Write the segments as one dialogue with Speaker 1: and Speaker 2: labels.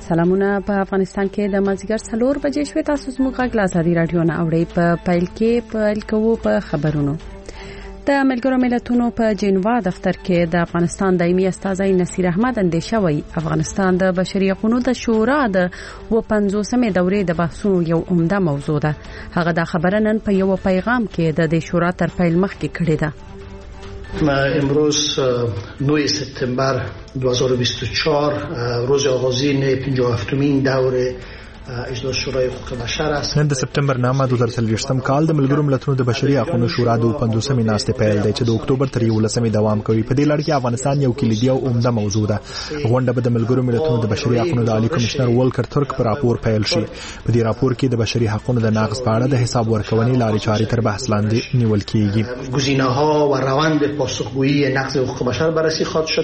Speaker 1: سلامونه. په افغانستان کې د مازیګر 4 بجې شوې. تاسو زموږ غږ له ازادي رادیو نه اورئ. په پیل کې پیل کوو په خبرونو. د ملګرو ملتونو په جنیوا دفتر کې د افغانستان دایمي استازی نصیر احمد اندیشه وی افغانستان د بشري حقوقو د شورا د 50مې دورې د بحثونو یو عمده موضوع ده. هغه د خبره نن په یو پیغام کې د شورا تر پیل مخکې کړې ده.
Speaker 2: امروز 9 سپتامبر 2024 روز آغازین 57مین دوره اجلاس شورای حقوق بشر است.
Speaker 3: نن د سپتمبر 9 2023م کال د ملګرو ملتونو د بشري حقوقو شورا د 50مې ناستې پیل دی چې د اکتوبر تر 11مې دوام کوي. په دې لړ کې افغانستان یو کلیدي او عمده موضوع ده. غونډه به د ملګرو ملتونو د بشري حقوقو د عالی کمشنر ولکر ترک پر راپور پیل شي. په دې راپور کې د بشري حقوقو د نقض په اړه د حساب ورکونې لارې چارې تر بحث لاندې نیول کیږي.
Speaker 2: گزینه‌ها و روند پاسخگویی نقض حقوق بشر بررسی خواهد شد.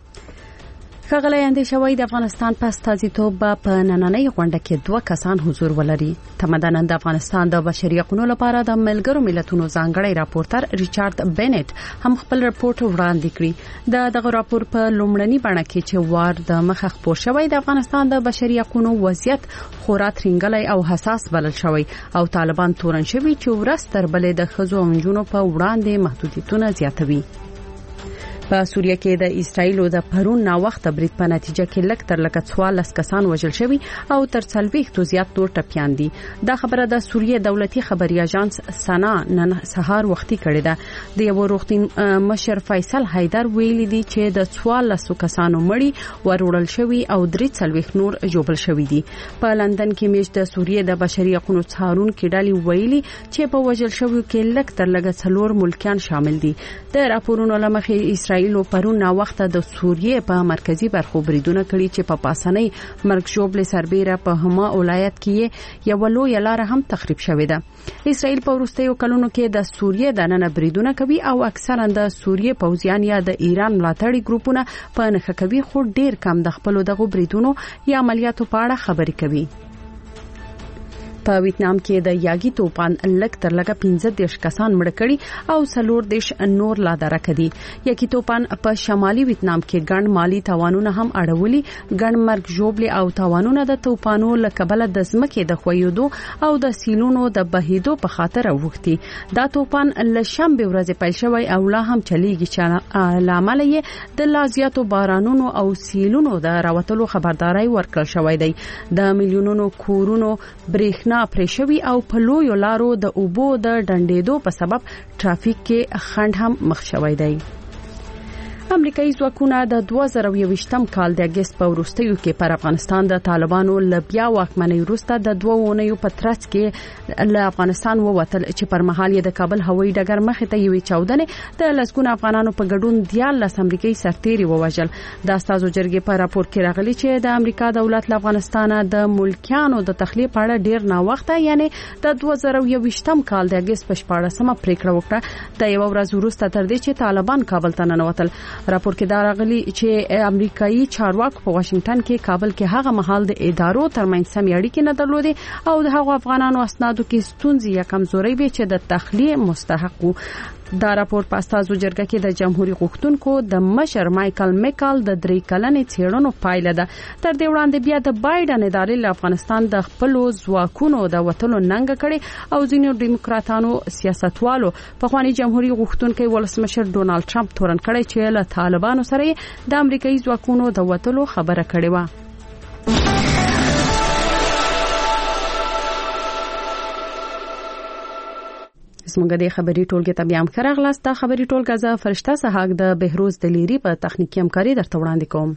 Speaker 1: ښاغلی اندیشوی د افغانستان په استازیتوب په نننۍ غونډه کې 2 کسان حضور ولري. تمدن د افغانستان د بشري حقوقو لپاره د ملګرو ملتونو ځانګړی راپورټر ریچارډ بینټ هم خپل راپور وړاندې کړی. دغه راپور په لومړني بڼه کې چې وار د مخه خپور شوی د افغانستان د بشري حقوقو وضعیت خورا ترنګلی او حساس بلل شوی او طالبان تورن شوی چې ورځ تر بلې د ښځو او نجونو په وړاندې محدودیتونه زیاتوي. په سوریه کې د اسرایل د پرون نا وخت برید په نتیجه کې لک تر لک 14 کسان وژل شوي او تر 40 زیات نور ټپيان دي. دا خبره د سوریه دولتي خبري اژانس سنا نن سهار وختي کړې ده. د یو روغتون مشر فیصل حیدر ویلي دي چې د 14 کسانو مړي وروړل شوي او 43 نور جوړل شوي دي. په لندن کې میش د سوریه د بشري حقوقو څارون کې ډالي ویلي چې په وژل شویو کې لک تر لک 4 ملکیان شامل دي. د راپورونو لمخې اسرائیل پرون نا وخت د سوریه په مرکزی برخو بریدونه کړي چې په پاسنۍ مرګ جوړل سربېره په هما ولایت کې یو لوی لار هم تخریب شوې ده. اسرائیل په وروستیو کلونو کې د سوریه د نن بریدونه کوي او اکثرا د سوریه پوځیان یا د ایران ملاتړي ګروپونه په نخښه کوي خو ډیر کم د خپل دغه بریدونو یا عملیاتو په اړه خبرې کوي. په ویتنام کې د یاګي توپان لک تر لګه 15 کسان مړ کړي او 14 نور لا درک دي. یاګي توپان په شمالي ویتنام کې ګڼ مالی تاوانونه هم اړولي. ګڼ مرګ جوړل او تاوانونه د توپانو لکبل د ځمکې د خویدو او د سیلونو د بهیدو په خاطر اوختي. دا توپان لشنبه ورځ پیل شوی او لا هم چلیږي چې لامل یې د لازیاتو بارانونو او سیلونو د راوتلو خبرداري ورکړل شوې ده. د میلیونونو کورونو برېښنا پرېښوي او په لویو لارو د اوبو د ډنډېدو په سبب ټرافیک کې خنډ هم مخ شوی دی. امریکایي ځواکونه د 2021م کال د اگست په وروستیو کې پر افغانستان د طالبانو لبیا واکمنۍ وروسته د 2 اونیو په ترڅ کې له افغانستان ووتل چې پر مهال یې د کابل هوایي ډګر مخې ته یوې چاودنې د لسګونو افغانانو په ګډون 14 امریکایي سرتیري ووژل. د استازو جرګې په راپور کې راغلي چې د امریکا دولت له افغانستان د ملکیانو د تخلیه په اړه ډیر نا وخته یعنی د 2021م کال د اگست په 14مه پریکړه وکړه. د یو ورځ وروسته تر دې چې طالبان کابل ته ننوتل. راپور کې دا راغلي چې امریکایي چارواکو په واشنگټن کې کابل کې هغه مهال د ادارو ترمنځ سمې اړیکې نه درلودې او د هغو افغانانو اسنادو کې ستونزې یا کمزوري وي چې د تخلیه مستحق وو. دا راپور په استازو جرګه کې د جمهوریت غوښتونکو د مشر مایکل میکال د 3 کلنې څېړنو پایله ده. تر دې وړاندې بیا د بایدن ادارې له افغانستان د خپل ځواکونو د وټلو ننګ کړي او ځینو دیموکراتانو سیاستوالو په خواني جمهوریت غوښتونکو ولسمشر ډونالد ټرمپ تورن کړي چې له طالبانو سره د امریکایي ځواکونو د وټلو خبره کړې و. زموږ د خبري ټولګه ته بیا هم خراغلاست. دا خبري ټولګه ز فرشته سهاګ د بهروز دلیری په تخنیکی همکاري درته وړاندې کوم.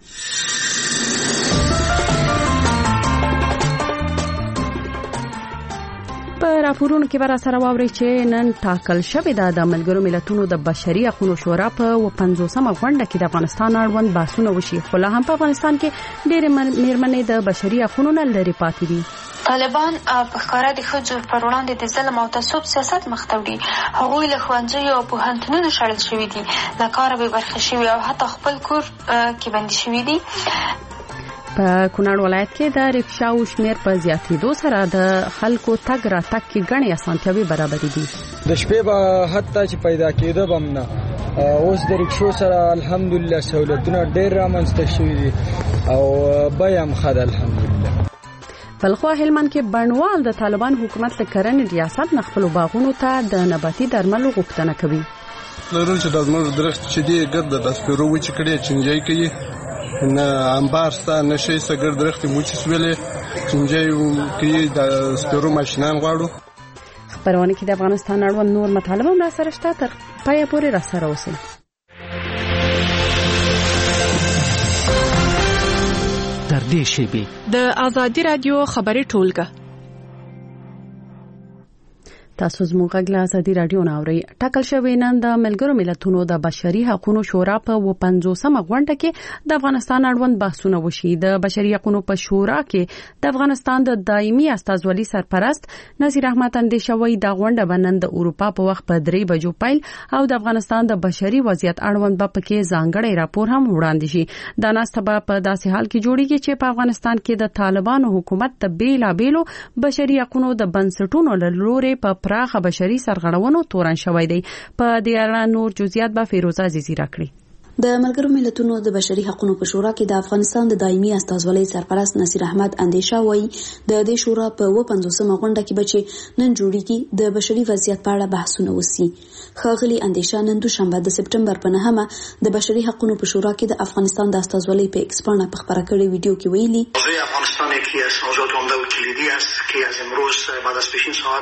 Speaker 1: په راپورونو کې بر سره واوري چې نن ټاکل شوی د ملګرو ملتونو د بشري حقوقو شورا په 50مه غونډه کې د افغانستان اړوند بحثونه وشي. خو لا هم په افغانستان کې ډېر میرمنې د بشري حقوقو نه لري پاتې دي.
Speaker 4: طالبان په ښکاره د ښځو پر وړاندې د ظلم او تعصب سیاست مخ ته وړي. هغوی له ښوونځیو او پوهنتونونو شړل شوي دي، له کاره بې برخې شوي او حتی خپل کور کې بندي شوي دي.
Speaker 1: په کونړ ولایت کې د رکشاو شمیر په زیاتېدو سره د خلکو تګ راتګ کې ګڼې اسانتیاوې برابرې دي.
Speaker 5: د شپې به حتی چې پیدا کېده به هم نه، اوس د رکشو سره الحمدلله سہولتونه ډېر رامنځته شوي دي. او بیام خد الحمدلله.
Speaker 1: بلخوا هلمند کې بڼوال د طالبان حکومت له کرنې ریاست نخپلو باغونو ته د نباتي درملو غوښتنه کوي.
Speaker 6: لرو چې د زموږ درخت چې دی ګرد د سپیرو وچ کړي چنجای کوي نه انبار ستا نشي سګر درخت موچ سویلې چنجای کوي د سپیرو ماشینان غواړو.
Speaker 1: خبرونه کې د افغانستان اړوند نور مطالبه هم سره شته، تر پای پورې را سره اوسئ.
Speaker 7: در دې شیبې
Speaker 8: د آزادي رادیو خبري ټولګه
Speaker 1: تاسو زموږ غږ له آزادي رادیو نه اورئ. ټاکل شوی نن د ملګرو ملتونو د بشري حقوقو شورا په 50مه غونډه کې د افغانستان اړوند بحثونه وشي. د بشري حقوقو په شورا کې د افغانستان د دایمي استازولي سرپرست نصیر احمد اندیشوي د غونډه بنن د اروپا په وخت په 3 بجو پیل او د افغانستان د بشري وضعیت اړوند په کې ځانګړی راپور هم وړاندې شي. دا ناستبه په داسې حال کې جوړیږي چې په افغانستان کې د طالبانو حکومت د بیلابېلو بشري حقوقو د بنسټونو له لوري په پراخه بشري سرغړونو تورن شوی دی. په دې اړه نور جزئیات به فیروزه عزیزی راکړي.
Speaker 9: د ملګرو ملتونو د بشري حقوقو په شورا کې د افغانستان د دایمي استازولۍ سرپرست نصیر احمد اندیشه وایي د دې شورا په 50مه غونډه کې بچي نن جوړیږي د بشري وضعیت په اړه بحثونه وشي. ښاغلي اندیشه نن دوشنبه د سپټمبر په 9مه د بشري حقوقو په شورا کې د افغانستان د استازولۍ په ایکس باندې په خبره کړې ویډیو کې ویلي
Speaker 2: موضوع افغانستان یکی از موضوعات عمده و کلیدی است که از امروز بعد از پیشین ساعت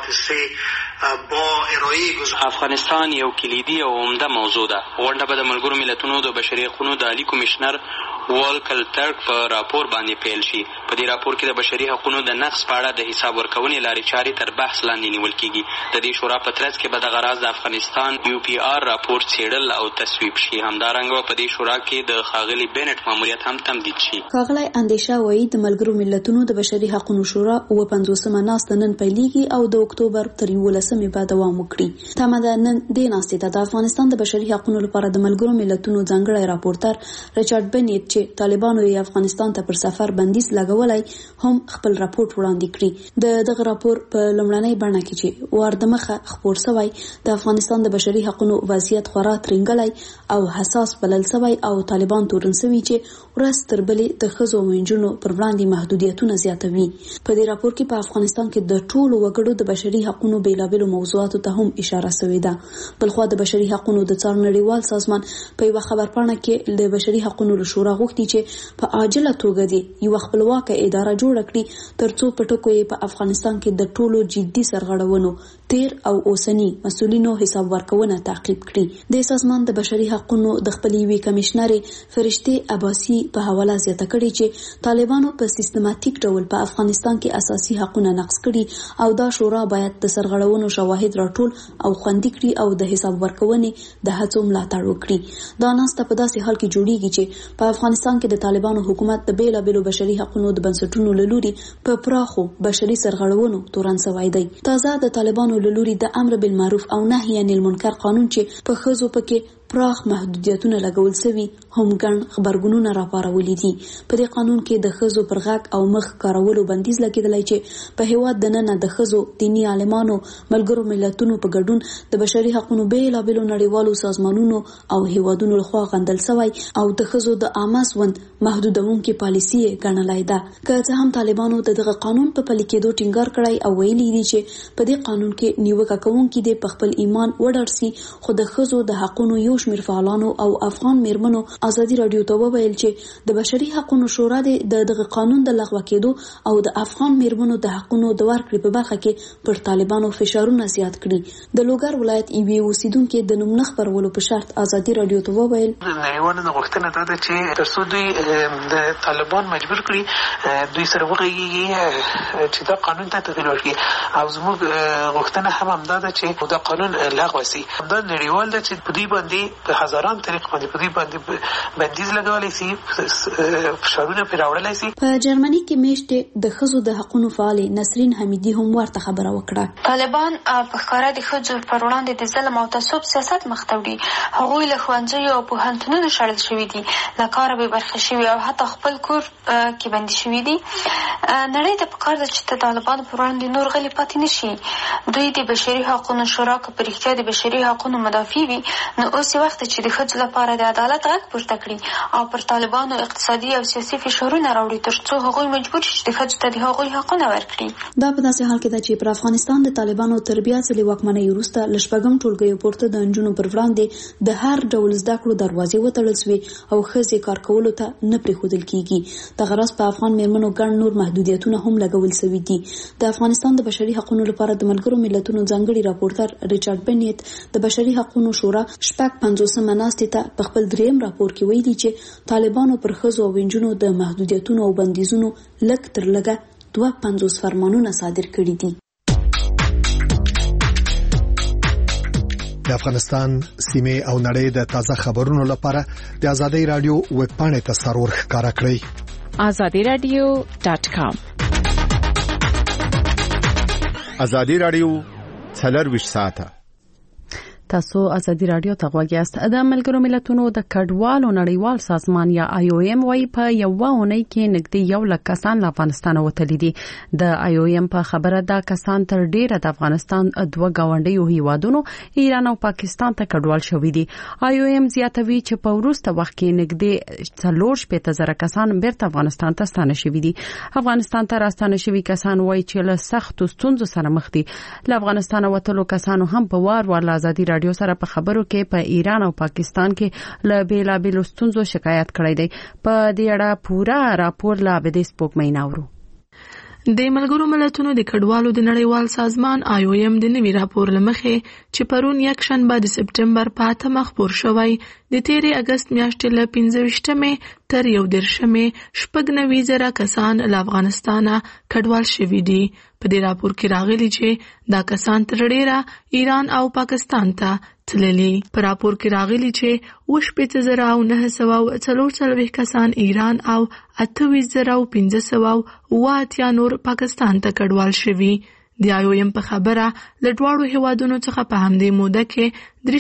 Speaker 2: 3 با ارائه
Speaker 10: افغانستان یو کلیدي او عمده موضوع ده. غونډه به د ملګرو ملتونو د بشري حقوقو د عالی کمشنر والکل ترک په راپور باندې پیل شي. په دې راپور کې د بشري حقوقو د نقض په اړه د حساب ورکونې لارې چارې تر بحث لاندې نیول کیږي. د دې شورا په ترڅ کې به د غراض د افغانستان UPR راپور څېړل او تصویب شي. همدارنګه په دې شورا کې د ښاغلي بینټ ماموریت هم تمدید شي.
Speaker 9: ښاغلی اندیشه وایي د ملګرو ملتونو د بشري حقوقو شورا 50مه ناسته نن پیلېږي او د اکتوبر تر 11مې به دوام وکړي. تمه ده نن دې ناستې ته د افغانستان د بشري حقوقو لپاره د ملګرو ملتونو ځانګړی راپورټر ریچارډ بنیټ چې طالبانو یې افغانستان ته پر سفر بندیز لګولای هم خپل راپورټ وړاندې کړی. دغه راپور په لومړنۍ بڼه کې چې واردمخه خپور شوی د افغانستان د بشري حقوقو وضعیت خورا ترنګلای او حساس بلل شوی او طالبان تورن شوی چې ورځ تر بلې د ښځو او نجونو پر وړاندې محدودیتونه زیاتوي. په دې راپور کې په افغانستان کې د ټولو وګړو د بشري حقوقو بیلابېلو موضوعاتو ته هم اشاره شوې ده. بلخوا د بشري حقوقو د څار نړیوال سازمان په یو خبرپاڼه کې د بشري حقوقو شورا غوښتي چې په عاجله توګه دی یو خپلواکه اداره جوړ کړي ترڅو په ټکو یې په افغانستان کې د ټولو جدي سرغړونو تیر او اوسنی مسؤلینو حساب ورکونه تعقیب کړي. د سازمان د بشري حقوقو د خپلې وی کمشنر فرشته عباسی په حواله زیاته کړي چې طالبانو په سیستماتیک ډول په افغانستان کې اساسي حقوقونه نقض کړي او دا شورا باید د سرغړونو شواهد راټول او خوندي کړي او د حساب ورکونې د هڅو ملاتړ وکړي. دا ناسته په داسې حال کې جوړیږي چې په افغانستان کې د طالبانو حکومت د بیلابېلو بشري حقوقو د بنسټونو له لوري په پراخو بشري سرغړونو تورن شوی دی. تازه د طالبانو له لوري د امر بالمعروف او نهي عن المنکر قانون چې په ښځو پکې پراخ محدودیتونه لګول شوي هم ګڼ خبرګونونه راپارولي دي. په دې قانون کې د ښځو پر غږ او مخ کارولو بندیز لګیدلی چې په هیواد دننه د ښځو دینی عالمانو ملګرو ملتونو په ګډون د بشري حقوقو بیلابېلو نړیوالو سازمانونو او هیوادونو لخوا غندل شوی او د ښځو د عامه ژوند محدودونکې پالیسي ګڼلی ده. که څه هم طالبانو دغه قانون په پلي کېدو ټینګار کړی او ویلي دي چې په دې قانون کې نیوکه کوونکي د په خپل ایمان وډار سي، خو د ښځو د حقوقو یو شمېر فعالانو او افغان میرمنو ازادي رادیو ته وویل چې د بشري حقوقو شورا دغه قانون د لغوه کېدو او د افغان میرمنو د حقوقو د ورکړې په برخه کې پر طالبانو فشارونه زیات کړي. د لوګر ولایت ایوي اوسیدونکو د نوم نه خبرولو په شرط ازادي رادیو ته وویل
Speaker 11: نړیوالو غوښتنه ده چې ترڅو دوی د طالبان مجبور کړي دوی سره وغږیږي چې دا قانون ته تغیر ورکړي او زموږ غوښتنه هم همدا ده چې دا قانون لغوه شي. دا نړیوال ده چې په دې باندې په هزاران طریق باندې په دې باندې بندیز لګولای شي، فشارونه پر راوړلای شي.
Speaker 9: په جرمني کې میشته د ښځو د حقوقو فعال نسرین حمیدی هم ورته خبره وکړه.
Speaker 4: طالبان په ښکاره د ښځو پر وړاندې د ظلم او تعصب سیاست مخ ته وړي. هغوی له ښوونځیو او پوهنتونونو شړل شوي دي، له کاره بې برخې شوي او حتی خپل کور کې بندي شوي دي. نړۍ ته پکار ده چې د طالبانو پر وړاندې نور غلي پاتې نشي. دوی د بشري حقوقو شورا که په رښتیا د بشري حقوقو مدافع وي نو اوس داسې وخت چې د ښځو لپاره د عدالت غږ پورته کړي او پر طالبانو اقتصادي او سیاسي فشارونه راوړي ترڅو هغوی مجبور شي چې د ښځو ته د هغوی حقونه ورکړي.
Speaker 9: دا په داسې حال کې ده چې پر افغانستان د طالبانو تر بیا ځلې واکمنۍ وروسته له شپږم ټولګیو پورته د نجونو پر وړاندې د هر ډول زده کړو دروازې وتړل شوې او ښځې کار کولو ته نه پرېښودل کیږي. دغه راز په افغان میرمنو ګڼ نور محدودیتونه هم لګول شوي دي. د افغانستان د بشري حقوقو لپاره د ملګرو ملتونو ځانګړي راپورټر ریچارډ بنیت د بشري حقوقو شورا شپږ 50 ناستې ته په خپل دریم راپور کې ویلي چې طالبانو پر ښځو او نجونو د محدودیتونو او بندیزونو لږ تر لږه 52 فرمانونه صادر کړي دي.
Speaker 3: د افغانستان سیمه او نړۍ د تازه خبرونو لپاره د آزادۍ رادیو ویب پاڼې ته سرور ښکارا کړئ
Speaker 8: azadiradio.com.
Speaker 12: آزادی رادیو 24 ساعته.
Speaker 1: تاسو آزادی رادیو ته غوږ یاست. د ملګرو ملتونو د کډوالو نړیوال سازمان یا IOM وايي په یو ونې کې نږدې 1 لک کسان له افغانستان وتلي دي. د IOM په خبره دا کسان تر ډیره د افغانستان دوه گاونډیو هیوادونو ایران او پاکستان ته کډوال شوي دي. IOM زیاتوي چې په وروسته وخت کې نږدې 40,000 کسان بیرته افغانستان ته ستانه شوي دي. افغانستان ته راستانه شوي کسان وايي چې له سختو ستونزو سره مخ دي. له افغانستان وتلو کسانو هم په وار آزادي رادیو سره په خبرو کې په ایران او پاکستان کې له بیلابیلو ستونزو شکایت کړی دی. په دې اړه پورا راپور لا به د سپوږمۍ ناورو.
Speaker 8: د ملګرو ملتونو د کډوالو د نړیوال سازمان IOM د نوي راپور لمخې چې پرون یک شنبه د سپټمبر په 8 خبر شوی د 13 اگست میاشتې له 15مې تر 19مې 90,000 کسان له افغانستان کډوال شوي دي. په دې راپور کې راغلي چې دا کسان تر ډیره ایران او پاکستان ته تللي. په راپور کې راغلي چې 9,944 کسان ایران او 28,580 نور پاکستان ته کډوال شوي. د IOM په خبره له دواړو هیوادونو څخه په همدې موده کې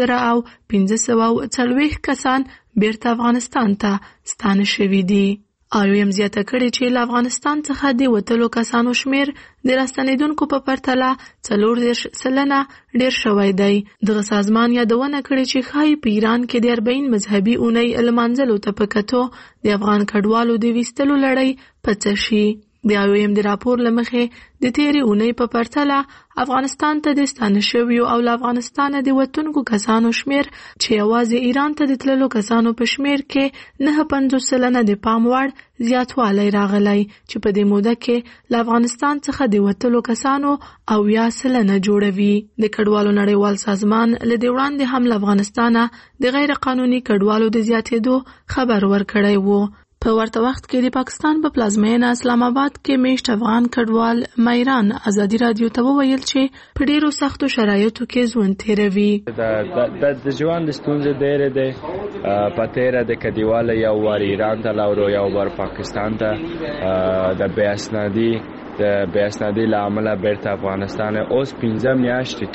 Speaker 8: 3,540 کسان بیرته افغانستان ته ستانه شوي دي. IOM زیاته کړې چې له افغانستان څخه د وتلو کسانو شمیر د راستنیدونکو په پرتله 40% ډیر شوی دی. دغه سازمان یادونه کړې چې ښایي په ایران کې د 40 مذهبي اونۍ لمانځلو ته په کتو د افغان کډوالو د ویستلو لړۍ پڅه شي. د IOM د راپور لمخې د تیرې اونۍ په پرتله افغانستان ته د ستانه شویو او له افغانستانه د وتونکو کسانو شمیر چې یوازې ایران ته د تللو کسانو په شمیر کې 9.50% د پام وړ زیاتوالی راغلی چې په دې موده کې له افغانستان څخه د وتلو کسانو 80% جوړوي. د کډوالو نړیوال سازمان له دې وړاندې هم له افغانستانه د غیر قانوني کډوالو د زیاتېدو خبر ورکړی وو. په ورته وخت کې د پاکستان په پلازمینه اسلام آباد کې میشت افغان کډوال مایران آزادي رادیو ته وویل چې په ډیرو سختو شرایطو کې ژوند تیروي.
Speaker 13: د ژوند ستونزې ډېرې دي. په تیره د کډواله یو وار ایران ته لاړو، یو وار پاکستان ته د بې اسنادۍ له امله بیرته افغانستان. اوس 15 میاشتې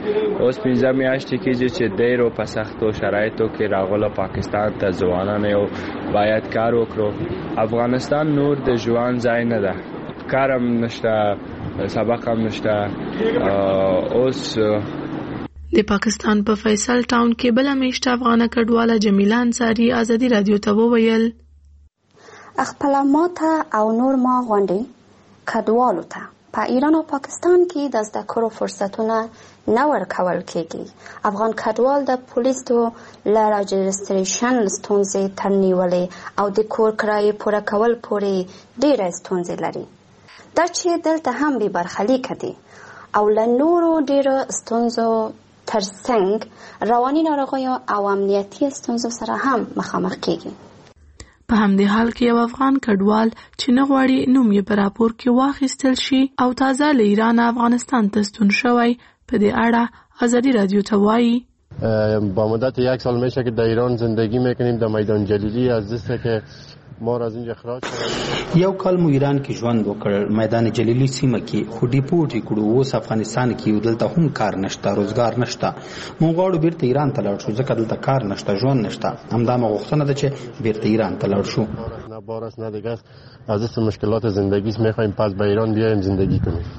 Speaker 13: کېږي چې ډېرو په سختو شرایطو کې راغلو پاکستان ته. ځوانان یو باید کار وکړو. افغانستان نور د ژوند ځای نه ده، کار هم نشته، سبق هم نشته. اوس
Speaker 8: د پاکستان په فیصل ټاون کې بل میشته افغان کډواله جمیله انصاری آزادي رادیو ته وویل
Speaker 14: خپل ماته او نور ما غونډي کډوالو ته په ایران او پاکستان کې د زده کړو فرصتونه نه ورکول کېږي. افغان کډوال د پولیسو له راجستریشن ستونزې تر نیولې او د کور کرایې پوره کول پورې ډېرې ستونزې لري. دا چې دلته هم بې برخلیکه دي او له نورو ډېرو ستونزو ترڅنګ رواني ناروغیو او امنیتي ستونزو سره هم مخامخ کېږي.
Speaker 8: په همدې حال کې یو افغان کډوال چې نه غواړي نوم یې په راپور کې واخیستل شي او تازه له ایران افغانستان ته ستون شوی، په دې اړه آزادی رادیو ته وایي
Speaker 15: با مدت 1 سال میشه که در ایران زندگی میکنیم. در میدان جلیلی از دسته که ما را از اینجا اخراج کردن.
Speaker 16: یو کال مو ایران کې ژوند وکړ، میدان جلیلی سیمه کې خو ډیپورټ کړو. اوس افغانستان کې دلته هم کار نشته، روزګار نشته. مو غواړو بیرته ایران ته لاړ شو ځکه دلته کار نشته، ژوند نشته. همدا مو غوښتنه ده چې بیرته ایران ته لاړ شو.
Speaker 15: نه بار است نه دیگه است، از دست مشکلات زندگی میخوایم پس به ایران بیایم زندگی کنیم.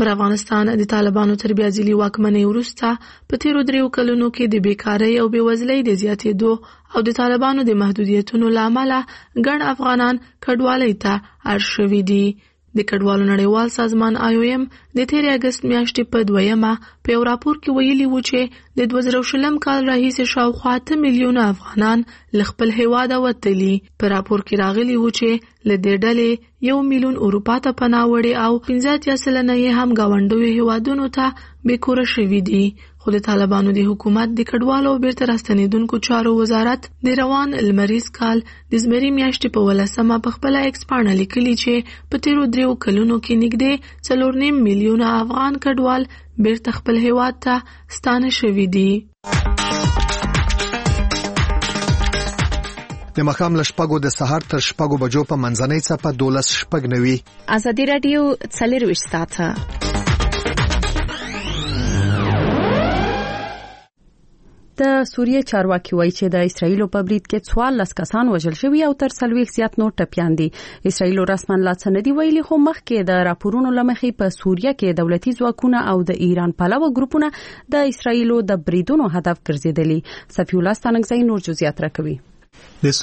Speaker 8: پر افغانستان د طالبانو تر بیا ځلي واکمنۍ وروسته په تیرو 3 کلونو کې د بیکارۍ او بېوزلۍ د زیاتېدو او د طالبانو د محدودیتونو له امله ګڼ افغانان کډوالۍ ته اړ شوي دي. د کډوالو نړیوال سازمان IOM د 13 اگست میاشتې په 2مه په یو راپور کې ویلي و چې د 2020 کال راهیسې شاوخوا 8 میلیونه افغانان له خپل هیواده وتلي. په راپور کې راغلي و چې له دې ډلې 1 میلیون اروپا ته پناه وړي او 15% یې هم ګاونډیو هیوادونو ته بیکوره شوي دي. خو د طالبانو د حکومت د کډوالو او بیرته راستنېدونکو چارو وزارت د روان لمریز کال د زمري میاشتې په 18مه په خپله ایکس پاڼه لیکلي چې په تیرو 3 کلونو کې نږدې 4.5 میلیونه افغان کډوال بیرته خپل هیواد ته ستانه شوي دي.
Speaker 17: د مخام له شپږو د سهار تر شپږو بجو په منځنۍ څپه 12:09.
Speaker 1: ازادي رادیو 24 ساعته د سوریې چارواکي وایي چې د اسرایل په برید کې 14 کسان وژل شوي او تر 40 زیات نور ټپیان دي. اسرایل رسماً لا څه نه دی ویلي، خو مخکې د راپورونو لمخې په سوریه کې دولتي ځواکونه او د ایران پلوه ګروپونه د اسرایل د بریدونو هدف ګرځیدلي. صفی الله ستانګزی نور جزئیات راکوي.
Speaker 3: د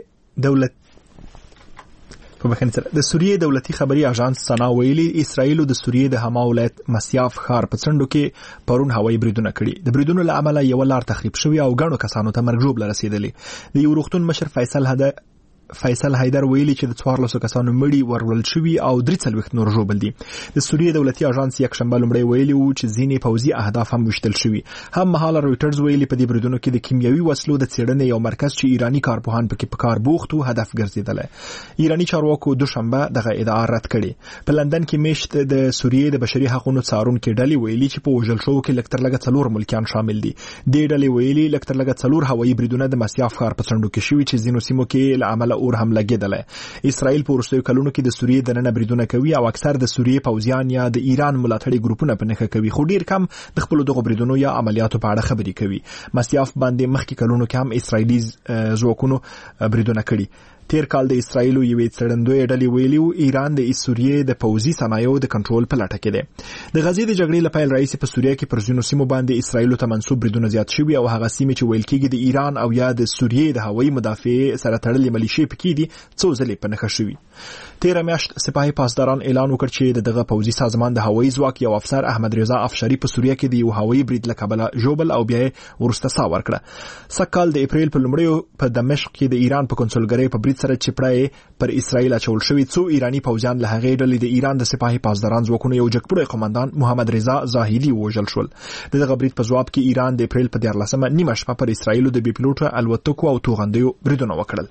Speaker 3: سوریې دولتي خبري اژانس سنا ویلي اسرایل د سوریې د حما ولایت مسیاف ښار په څنډو کې پرون هوایي بریدونه کړي. د بریدونو له امله یو لار تخریب شوی او غنو کسانو ته مرګ ژوبله رسیدلی. د یو روغتون مشر فیصل حیدر ویلي چې د 14 کسانو مړي ورول شوي او 43 نور ژوبل دي. د سوریې دولتي اژانس یک شنبه لومړی ویلي و چې ځینې پوځي اهداف هم وشتل شوي. هم مهاله رويټرز ویلي په دې بریدونو کې د کیمیاوي وسلو د څېړنې یو مرکز چې ایرانی کارپوهان پکې په کار بوخت وو هدف ګرځیدل. ایرانی چارواکو دوشنبه دغه ادعا رد کړي. په لندن کې میشت د سوریې د بشري حقوقو څارونکو ډلې ویلي چې په وژل شوو کې لکتر لګه 4 ملکیان شامل دي. د ډلې ویلي لکتر لګه 4 هوایي بریدونه د مسیاف ښار په څنډو کې شوي چې ځینو سیمو کې له عمله اور هم لګیدل. اسرائیل په وروستیو کلونو کې د سوریې د نن بریدونه کوي او اکثر د سوریې پوځیان یا د ایران ملاتړي ګروپونه په نخښه کوي، خو ډیر کم د خپل دغه بریدونو یا عملیاتو په اړه خبرې کوي. مسیاف باندې مخکې کلونو کې هم اسرائیلي ځواکونو بریدونه کړي. تیر کال د اسرائیل یوې څرندوی ډلې ویلي و ایران د سوریې د پوځي صنایعو د کنټرول په لټه کې دی. د غزې د جګړې لپاره رئیس په سوریه کې پر ځینو سیمو باندې اسرائیل ته منسوب بریدونه زیات شوي او هغه سیمې چې ویل کېږي د ایران او یا د سوریې د هوایي مدافع سره تړلې ملیشې پکې دي څو ځلې په نښه شوي. تیر میاشت سپاهي پاسداران اعلان وکړ چې دغه پوځي سازمان د هوایي ځواک یو افسر احمد رضا افشاری په سوریه کې د یو هوایي برید له کبله ژوبل او بیا ورسته سا ورکړه. سکهال د اپریل په لومړیو په دمشق کې د ایران په کنسولګرۍ په برید سره چپړای پر اسرائیل اچول شوی. څو ایرانی پوځیان له هغې ډلې د ایران د سپاهي پاسداران ځواکونو یو جګپوړی قومندان محمد رضا زاهدي وژل شول. دغه برید په جواب کې ایران د اپریل په 14مه نیمه شپه پر اسرائیل د بي پلوټ الوتکو او توغندیو بریدونه وکړل.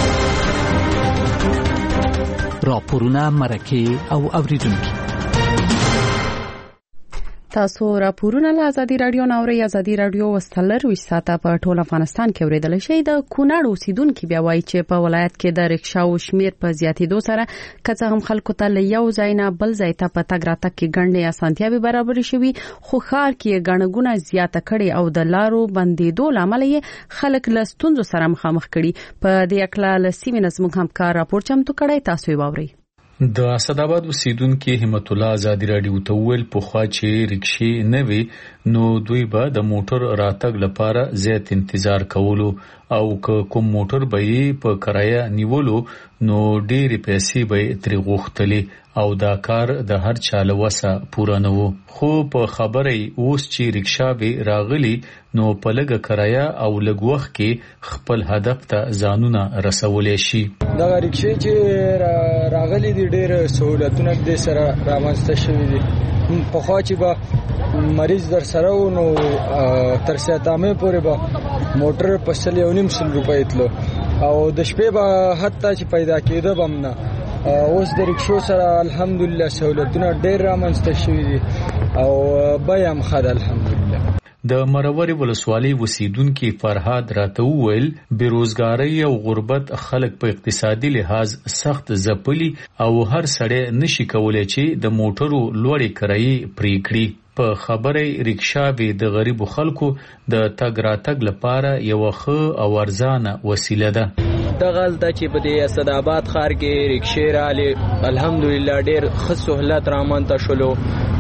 Speaker 7: راپورونه مرکه او اوریدونکو
Speaker 1: تاسو راپورونه له ازادي رادیو نوري ازادي رادیو وستلر وساته په ټول افغانستان کې اوریدل شي. د کونړ اوسیدونکو بیا وایي چې په ولایت کې د رکشاو شمیر په زیاتېدو سره کڅه هم خلکو ته له یو ځای نه بل ځای ته په تګ راتګ کې ګڼې اسانتیاوې برابر شوي، خو ښار کې ګڼګونه زیاته کړي او د لارو بندیدو لامل یې خلک له ستونزو سره مخامخ کړي. په دې اړه له سیمې نظم همکار راپور چمتو کړی، تاسو یې واورئ.
Speaker 18: د اسداباد اوسیدونکو همت الله ازادي رادیو ته ویل په خوا چې رکشې نه وي نو دوی به د موټر راتګ لپاره زیات انتظار کولو او کوم موټر به په کرایه نیولو نو ډېری پیسې به ترې غوښتلې او دا کار د هر چا له وسه پوره نه و. خو په خبره اوس چې رکشا به راغلی نو په لږه کرایه او لږ وخت کې خپل هدف ته ځانونه رسولی شي.
Speaker 5: دا رکشې چې راغلي دي ډېر سہولتونه د سره رامنځته شوي دي. په خوا چې به مریض در سره و نو تر سیاتامې پورې به موټر په 1.5 روپۍ تلو او د شپې به حتی چې پیدا کېده به هم نه. اوس د رکشو سره الحمدلله سہولتونه ډېر رامنځته شوي دي او بیه هم ښه ده الحمدلله.
Speaker 18: د مروري ولسوالۍ اوسیدونکو فرهاد راته وویل بیروزګاری او غربت خلک په اقتصادي لحاظ سخت ځپلي او هر سړی نشي کولای چې د موټرو لوړې کرایې پرې کړي. په خبره رکشا به د غریبو خلکو د تګ راتګ لپاره یو ښه او ارزانه وسیله ده.
Speaker 19: دغه د چې په دې اسداباد ښار کې رکشې رالي الحمدلله ډېر ښه سہولت رامنځته شولو.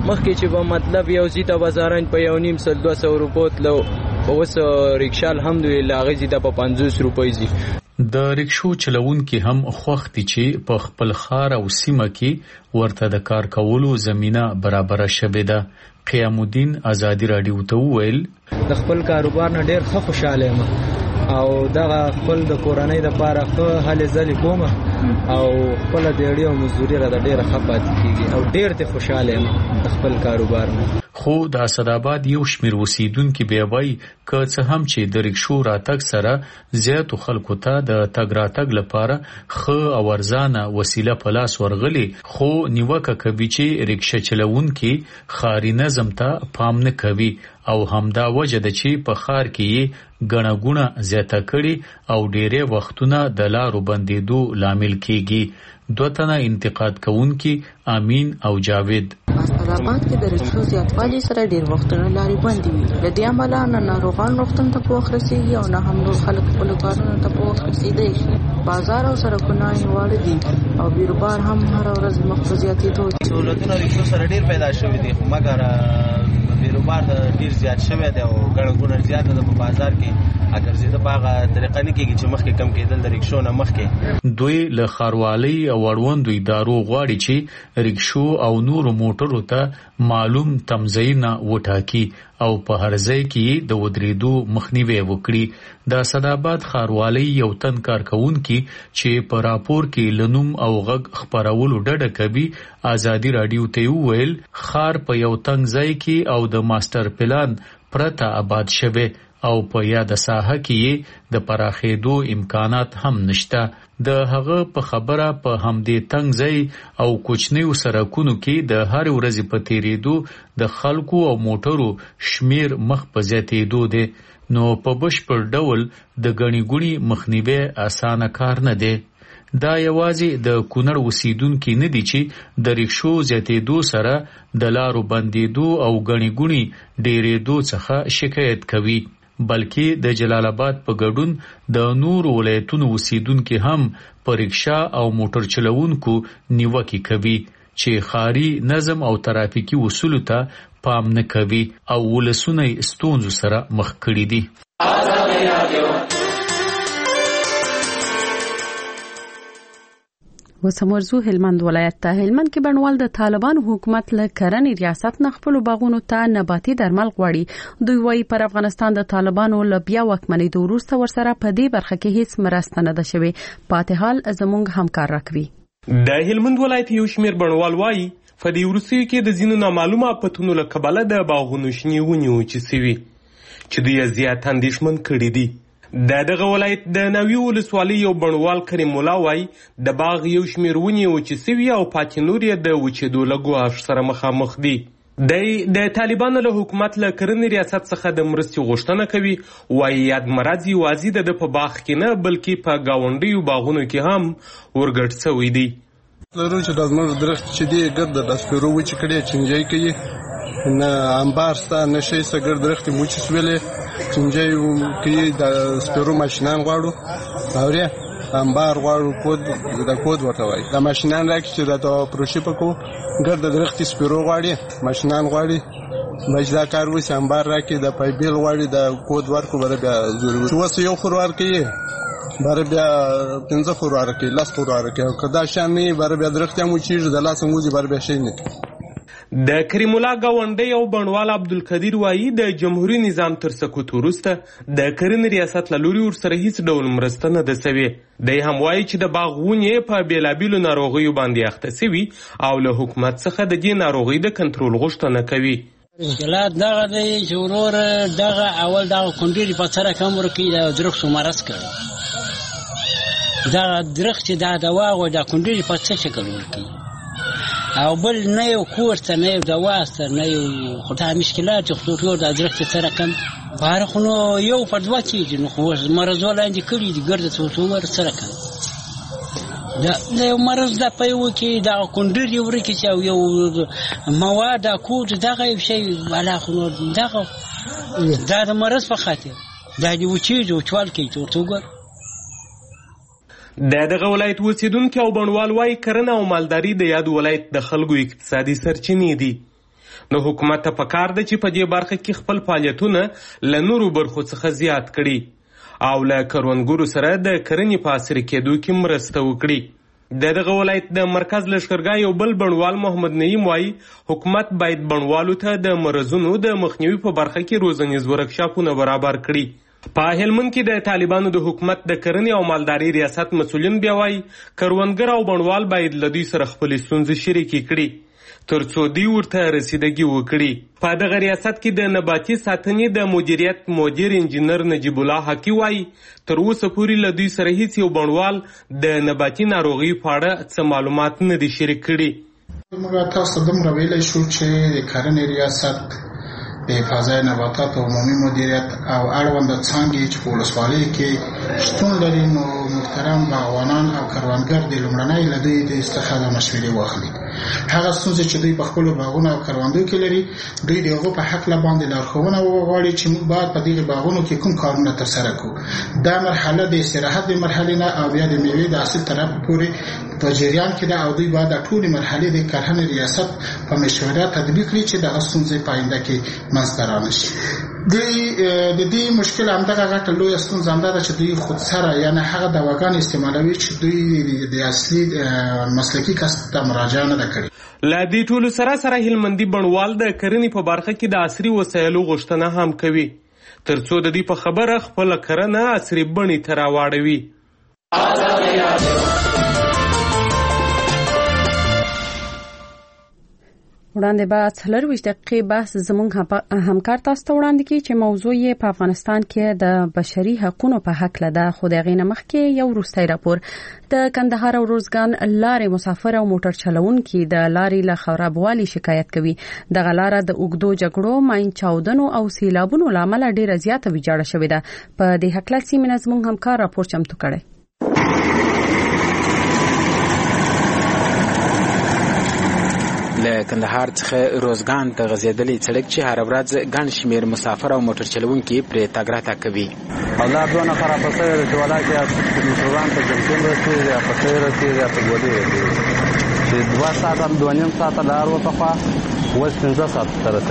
Speaker 19: مخکې چې به مطلب یو ځای ته بازارنج په 1.5 روپو تلو، اوس ریکشا الحمدلله هغه ځای ته په 50 روپۍ ځي.
Speaker 18: د ریکشو چلونکي هم خوښ دي چې په خپل ښار او سیمه کې ورته د کار کولو زمینه برابره شوې ده. قیام الدین ازادي رادیو ته وویل
Speaker 20: د خپل کاروبار نه ډېر ښه خوشاله یم او دغه خپل د کورنۍ لپاره ښه هلې ځلې کوم او خپله دیړۍ او مزدوري راته ډېره ښه پاتې کېږي او ډېر ته خوشاله یم د خپل کاروبار نه.
Speaker 18: خو د اسداباد یو شمیر اوسیدونکي بیا وایي که څه هم چې د ریکشو راتګ سره زیاتو خلکو ته د تګ راتګ لپاره ښه او ارزانه وسیله په لاس ورغلي، خو نیوکه کوي چې ریکشه چلونکي ښاري نظم ته پام نه کوي او همدا وجه ده چې په ښار کې یې ګڼه ګوڼه زیاته کړي او ډېری وختونه د لارو بندېدو لامل کېږي. 2 تنه انتقاد کوونکي امین او جاوید
Speaker 21: اسداباد کې د ریکشو زیاتوالي سره ډېر وختونه لارې بندې وي. له دې امله نه ناروغان روغتون ته په وخت رسېږي او نه هم نور خلک خپلو کارونو ته په وخت رسېدی شي. بازار او سړکونه یې واړه دي او بیروبار هم هره ورځ مخ په زیاتېدو دي.
Speaker 22: سهولتونه ریکشو سره ډېر پیدا شوي دي، خو مګر بیروبار ډېر زیات شوی دی او ګڼه ګوڼه زیاته ده په بازار کې. اگر زیاده په هغه طریقه نه کېږي چې مخکې کم کېدل د ریکشو نه مخکې.
Speaker 18: دوی له ښاروالۍ او اړوندو ادارو غواړي چې ریکشو او نورو موټرو ته معلوم تمځایونه وټاکي او په هر ځای کې د ودرېدو مخنیوی وکړي. د اسداباد ښاروالۍ یو تن کارکوونکي چې په راپور کې له نوم او غږ خپرولو ډډه کوي ازادي راډیو ته وویل ښار په یو تنګ ځای کې او د ماستر پلان پرته آباد شوی او په یاد ساحه کې د پراخېدو امکانات هم نشته. د هغه په خبره په همدې تنګ ځای او کوچنیو سړکونو کې د هر ورځې په تیریدو د خلکو او موټرو شمیر مخ په زیاتېدو دی، نو په بشپړ ډول د ګڼې ګوڼې مخنیوی اسانه کار نه دی. دا یوازې د کونړ اوسیدونکي نه دي چې د ریکشو زیاتېدو سره د لارو بندېدو او ګڼې ګوڼې ډېرېدو څخه شکایت کوي، بلکې د جلال آباد په ګډون د نورو ولایتونو اوسیدونکي هم په ریکشا او موټر چلوونکو نیوکې کوي چې ښاري نظم او ترافیکي اصولو ته پام نه کوي او ولسونه یې ستونزو سره مخ کړي دي.
Speaker 1: وسمورزو هلمند ولایت ته. هلمند کې بڼوال د طالبانو حکومت له کرنې ریاست نه خپل باغونو ته نباتي درمل غواړي. دوی وايي پر افغانستان د طالبانو له بیا واکمنېدو وروسته ورسره په دې برخه کې هیڅ مرسته نه ده شوې. پاتې حال زموږ همکار راکوي.
Speaker 23: د هلمند ولایت یو شمیر بڼوال وايي په دې وروستیو کې د ځینو نامعلومه آفتونو له کبله د باغونو شنې ونې وچې سوي چې دوی زیات اندېښمن کړي دي. دغه ولایت د ناوې ولسوالۍ یو بڼوال کریم الله وايي د باغ یو شمیر ونې وچې سوي او پاتې نور یې د وچېدو له ګواښ سره مخامخ دي. د طالبانو له حکومت له کرنې ریاست څخه د مرستې غوښتنه کوي. وايي یاد مرض یوازې د په باغ کې نه بلکې په ګاونډیو باغونو کې هم ورګډ شوی دی.
Speaker 6: لرو چې د زموږ درخت چې دی ګرد د سپیرو وچې کړي چنجای کوي نه انبار ستا نه شي سګر درخت موچې سویلې چنجای کوي د سپیرو ماشینان غواړو اوریا انبار غواړو د کود ورته وایي د ماشینان راکړي چې راته پروشي پکو ګرد د درخت سپیرو غواړي ماشینان غواړي باید دا کار وشي انبار راکړي د پایبیل غواړي د کود ورکو بره بیا ضروري اوس یو خروار کوي بره بیا 15 خروار کوي 10 خروار کوي که دا شان نه بره بیا درخت هم وچیږي د لاس موږي بره بیا شي نه.
Speaker 23: د کریم الله گاونډی او بڼوال عبدالقدیر وايي د جمهوریت نظام تر سقوط وروسته د کرنې ریاست له لوري ورسره هیڅ ډول مرسته نه ده سوې. دی هم وايي چې د باغ ونې په بېلابېلو ناروغیو باندې اخته سوي او له حکومت څخه د دې ناروغۍ د کنټرول غوښتنه کوي.
Speaker 24: مشکلات دغه دی چې ورور دغه اول دغه کونډې په سره کم ورکوي د درختو مرض کوي دغه درخت چې دا دوا غواړي د کونډې په څه شکل ورکوي او بل نه یو کور ته نه یو دوا ته نه یو خو دا مشکلات خصوصي د درخت سره کم بار خو نو یو په دوه کېږي نو خو مرض ولاندې کړي دي ګرد څه ور سره کم دا یو مرض د پيو کې دا کونډې ورکي چې یو مواد کود دغه شی ولا خو دغه دا د مرض په خاطر دا دی وچې جو چوال کې تورتوګر.
Speaker 23: دغه ولایت اوسیدونکي او بڼوال وايي کرنه او مالداري د یاد ولایت د خلکو اقتصادي سرچینې دي. نو حکومت ته پکار ده چې په دې برخه کې خپل فعالیتونه له نورو برخو څخه زیات کړي او له کروندګرو سره د کرنې په عصري کېدو کې مرسته وکړي. دغه ولایت د مرکز لشکرګاه یو بل بڼوال محمد نعیم وایي حکومت باید بڼوالو ته د مرزونو د مخنیوي په برخه کې روزنیز ورکشاپونه برابر کړي. په هلمند کې د طالبانو د حکومت د کرنې او مالدارۍ ریاست مسؤلین بیا وایي کروندګر او بڼوال باید له دوی سره خپلې ستونزې شریکې کړي ترڅو دوی ورته رسیدګي وکړي. په دغه ریاست کې د نباتي ساتنې د مدیریت مدیر انجینر نجیب الله حقی وایي تر اوسه پورې له دوی سره هیڅ یو بڼوال د نباتي ناروغیو په اړه څه معلومات نه دي شریک کړي.
Speaker 2: موږ تاسو ته دومره ویلی شو چې د کرنې ریاست د حفاظت نباتات او عمومي مدیریت او اړونده څانګې چې په ولسوالۍ کې شتون لري نو محترم باغوانان او کروندګر د لومړنۍ له دوی د استفاده مشورې واخلي. هغه ستونزې چې دوی په خپلو باغونو او کروندو کې لري دوی د هغو په هکله باندې لارښوونه وغواړي چې موږ باید په دغې باغونو کې کوم کارونه ترسره کړو. دا مرحله د استراحت د مرحلې نه او بیا د میوې د حاصل طرف پورې په جریان کې ده او دوی باید د ټولې مرحلې د کرنې ریاست په مشوره تطبیق کړي چې دغه ستونزې په آینده کې منځته رانشي. د دې مشکل همدغه غټه لویه ستونزه همدا ده چې دوی خودسره یعنې هغه دواګانې استعمالوي چې دوی د اصلي مسلکي کسب ته مراجعه نه ده کړې.
Speaker 23: له دې ټولو سره هلمندي بڼوال د کرنې په برخه کې د عصري وسایلو غوښتنه هم کوي ترڅو د دې په خبره خپله کرنه عصري بڼې ته راواړوي.
Speaker 1: وړاندې به 24 دقیقې بحث زموږ همکار تاسو ته وړاندې کړي چې موضوع یې په افغانستان کې د بشري حقوقو په حق لده. خو د غینه مخکې یو وروستي راپور د کندهار او روزګان لارې مسافر او موټر چلوونکي د لارې له خرابوالي شکایت کوي. د غلاره د اوګدو جګړو ماین چاودنو او سیلابونو لامل ډیره زیاته ویجاړه شوې ده. په دې حق له سیمه زموږ همکار راپور چمتو کړي.
Speaker 4: له کندهار څخه روزګان ته غځېدلې سړک چې هر ورځ ګڼ شمېر مسافر او موټر چلوونکي پرې تګ راتګ کوي.
Speaker 10: لار دونه خرابه شوې ده چې ولاکې موټروان ته جمکین رسېږي یا پټۍ رسېږي یا په ګولۍ رسېږي چې 2 ساعته 2.5 ساعته لار وه پخوا اوس 15 ساعته ته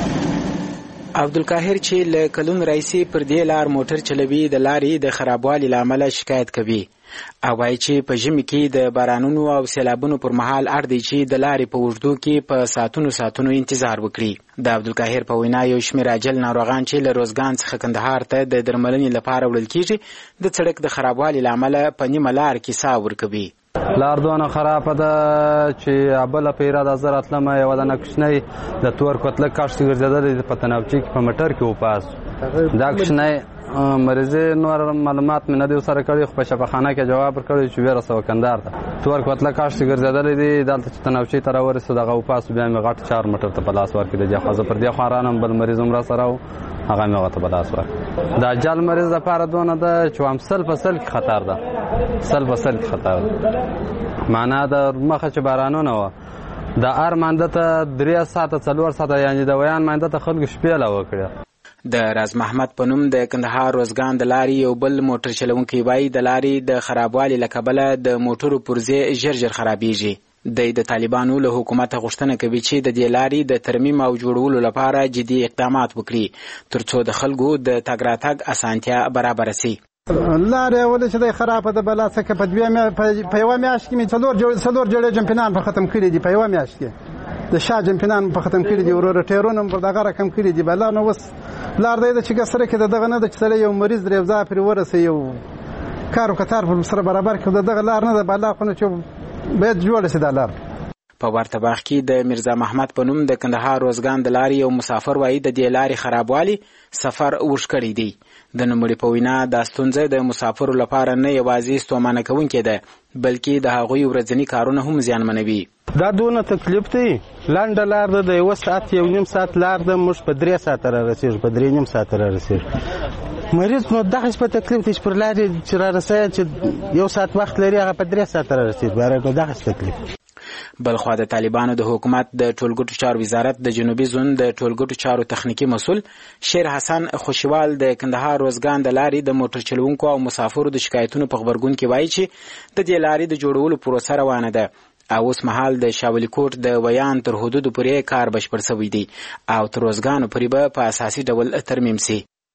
Speaker 10: رسېدلې.
Speaker 4: عبدالقاهر چې له کلونو راهیسې پر دې لار موټر چلوي د لارې د خرابوالي له امله شکایت کوي او وایي چې په ژمي کې د بارانونو او سیلابونو پر مهال اړ دی چې د لارې په اوږدو کې په ساعتونو انتظار وکړي. د عبدالقاهر په وینا یو شمېر عاجل ناروغان چې له روزګان څخه کندهار ته د درملنې لپاره وړل کېږي د سړک د خرابوالي له امله په نیمه لار کې ساه ورکوي.
Speaker 10: لار دونه خرابه ده چې بله په اراده زه راتلم یوه دانه کوچنی د تور کوتله کاشت ګرځېدلی په تنابچې کې په موټر کې وپاس دا کوچنی مریضې نور معلومات مې نه دي ورسره کړي خو په شفاخانه کې جواب ورکړی چې ورسوه کندهار ته تور کوتله کاشت ګرځېدلی دي دلته چې تنابچې ته راورسېدو دغه وپاسو بیا مې غټ 4 موټر ته په لاس ورکړي د دې خوا زه پر دې خوا رانم بل مریض هم راسره و هغه مې هغه ته په لاس ورکړي. د اجل مریض لپاره دونه ده چې هم سل په سل کې خطر ده سل په سل کې خطر ده معنا د مخه چې بارانونه وه د هر مانده ته 3 ساعته 4 ساعته یعنې د ویان مانده ته خلکو شپې لا وکړه.
Speaker 4: د راز محمد په نوم د کندهار روزګان د لارې یو بل موټر چلوونکی وایي د لارې د خرابوالي له کبله د موټرو پرزې ژر خرابېږي. د طالبانو له حکومت غوښتنه کوي چې د دې لارې د ترمیم او جوړولو لپاره جدي اقدامات وکړي ترڅو د خلکو د تګ راتګ اسانتیا برابر شي.
Speaker 11: لارې ولې چې د خرابه ده بلا څخه په یوه میاشت کې مې 4 جوړې جمپینان په ختم کړي دي په یوه میاشت کې د شاه جمپینان په ختم کړي دي وروره ټیرونه پر دغه رقم کړي دي بلا نو وس لار دی چې ګسره کې دغه نه د چې یو مریض ریوزا پر ورسې یو کارو کتار پر سره برابر کړي دغه لار نه ده بلا خو نو چې باید جوړ شي د لار.
Speaker 4: په ورته وخت کې د میرزا محمد په نوم د کندهار روزګان د لارې یو مسافر وایي د دې لارې خرابوالي سفر اوږد کړی دی. د نوموړي په وینا دا ستونزه د مسافرو لپاره نه یوازې ستومانه کوونکې ده بلکې د هغوی ورځني کارونه هم زیانمنوي.
Speaker 11: دا دونه تکلیف دی لنډه لار ده د 1 ساعت 1.5 ساعت لار ده موږ په 3 ساعته را رسېږو په 3.5 ساعته را رسېږو مریض نو دغه په تکلیف دی چې پر لارې چې را رسېږي چې 1 ساعت وخت لري هغه په 3 ساعته را رسېږي نو دغه تکلیف.
Speaker 4: بلخوا د طالبانو د حکومت د ټولګټو چارو وزارت د جنوبي زون د ټولګټو چارو تخنیکی مسؤل شیر حسن خوشوال د کندهار روزګان د لارې د موټر چلوونکو او مسافرو د شکایتونو په خبرګون کې وایي چې د دې لارې د جوړولو پروسه روانه ده او اوس مهال د شاولی کوټ د ویان تر حدود پورې کار بشپړ شوی دی او تر روزګانو پورې به په اساسي ډول ترمیم شي.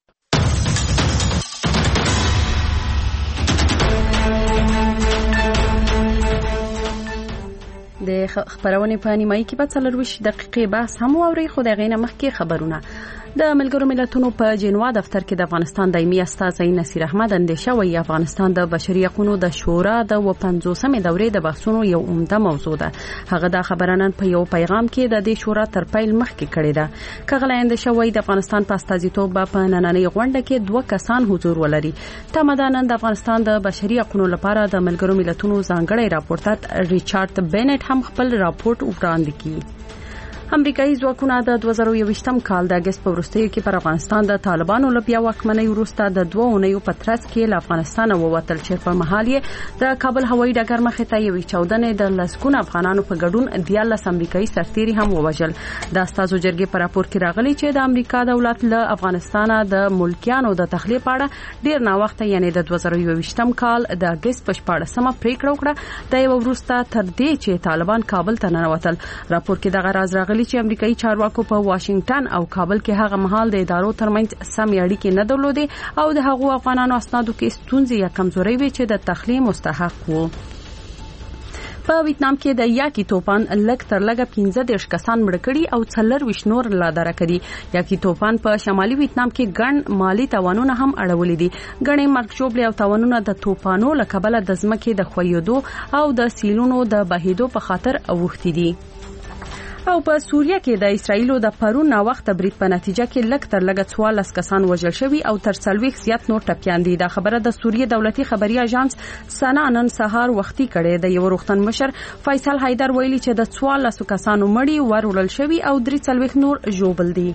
Speaker 1: د خبرونه په نیمایي کې به 40 دقیقې بحث هم واوري. خو د غینه مخکې خبرونه. د ملګرو ملتونو په جنوا دفتر کې د افغانستان دایمي استازی نصیر احمد اندیشه وایي افغانستان د بشري حقوقو د شورا د 50مې دورې د بحثونو یو عمده موضوع ده. هغه د خبرانن په یو پیغام کې د دې شورا تر پیل مخکې کړی ده. کغله اندیشه وایي د افغانستان په استازیتوب په نننۍ غونډه کې 2 کسان حضور ولري. تمدنن د افغانستان د بشري حقوقو لپاره د ملګرو ملتونو ځانګړی راپورټر ریچارډ بینټ هم خپل راپورټ وړاندې کړي. امریکایي ځواکونه د 2021م کال د اگست په وروستیو کې پر افغانستان د طالبانو لپاره واکمنۍ وروسته د 2 اونیو په ترڅ کې له افغانستان ووتل چې په محل یې د کابل هوایي ډګر مخې ته یوې چاودنې د لسګونه افغانانو په ګډون 14 امریکایي سرتیري هم ووژل. د استازو جرګې په راپور کې راغلي چې د امریکا دولت له افغانستان د ملکیانو د تخلیه په اړه ډیر نا وخت یعنی د 2021م کال د اگست په 14مه پریکړه وکړه د یو وروسته تر دې چې طالبان کابل ته ننوتل. راپور کې دغه راز راغلی چې امریکایي چارواکو په واشنگټن او کابل کې هغه مهال د ادارو ترمنځ سمې اړیکې نه درلودې او د هغو افغانانو اسنادو کې ستونزې یا کمزوري وي چې د تخلیه مستحق وو. په ویتنام کې د یاکی طوفان لږ تر لږه 15 کسان مړ کړي او 24 نور لا دره کړي. یاکی طوفان په شمالي ویتنام کې ګڼ مالی تاوانونه هم اړولې دي. ګڼې مرګ ژوبلې او تاوانونه د طوفانو له کبله د ځمکې د ښویېدو او د سیلونو د بهېدو په خاطر اوښتي دي. او په سوریه کې د اسرایلو د پرون نا وخت برید په نتیجه کې لږ تر لږه 14 کسان وژل شوي او تر 40 زیات نور ټپیان دي. دا خبره د سوریه دولتي خبري اژانس سنا نن سهار وختي کړي. د یو روغتون مشر فیصل حیدر ویلي چې د 14 کسانو مړي ورولل شوي او 43 نور ژوبل دي.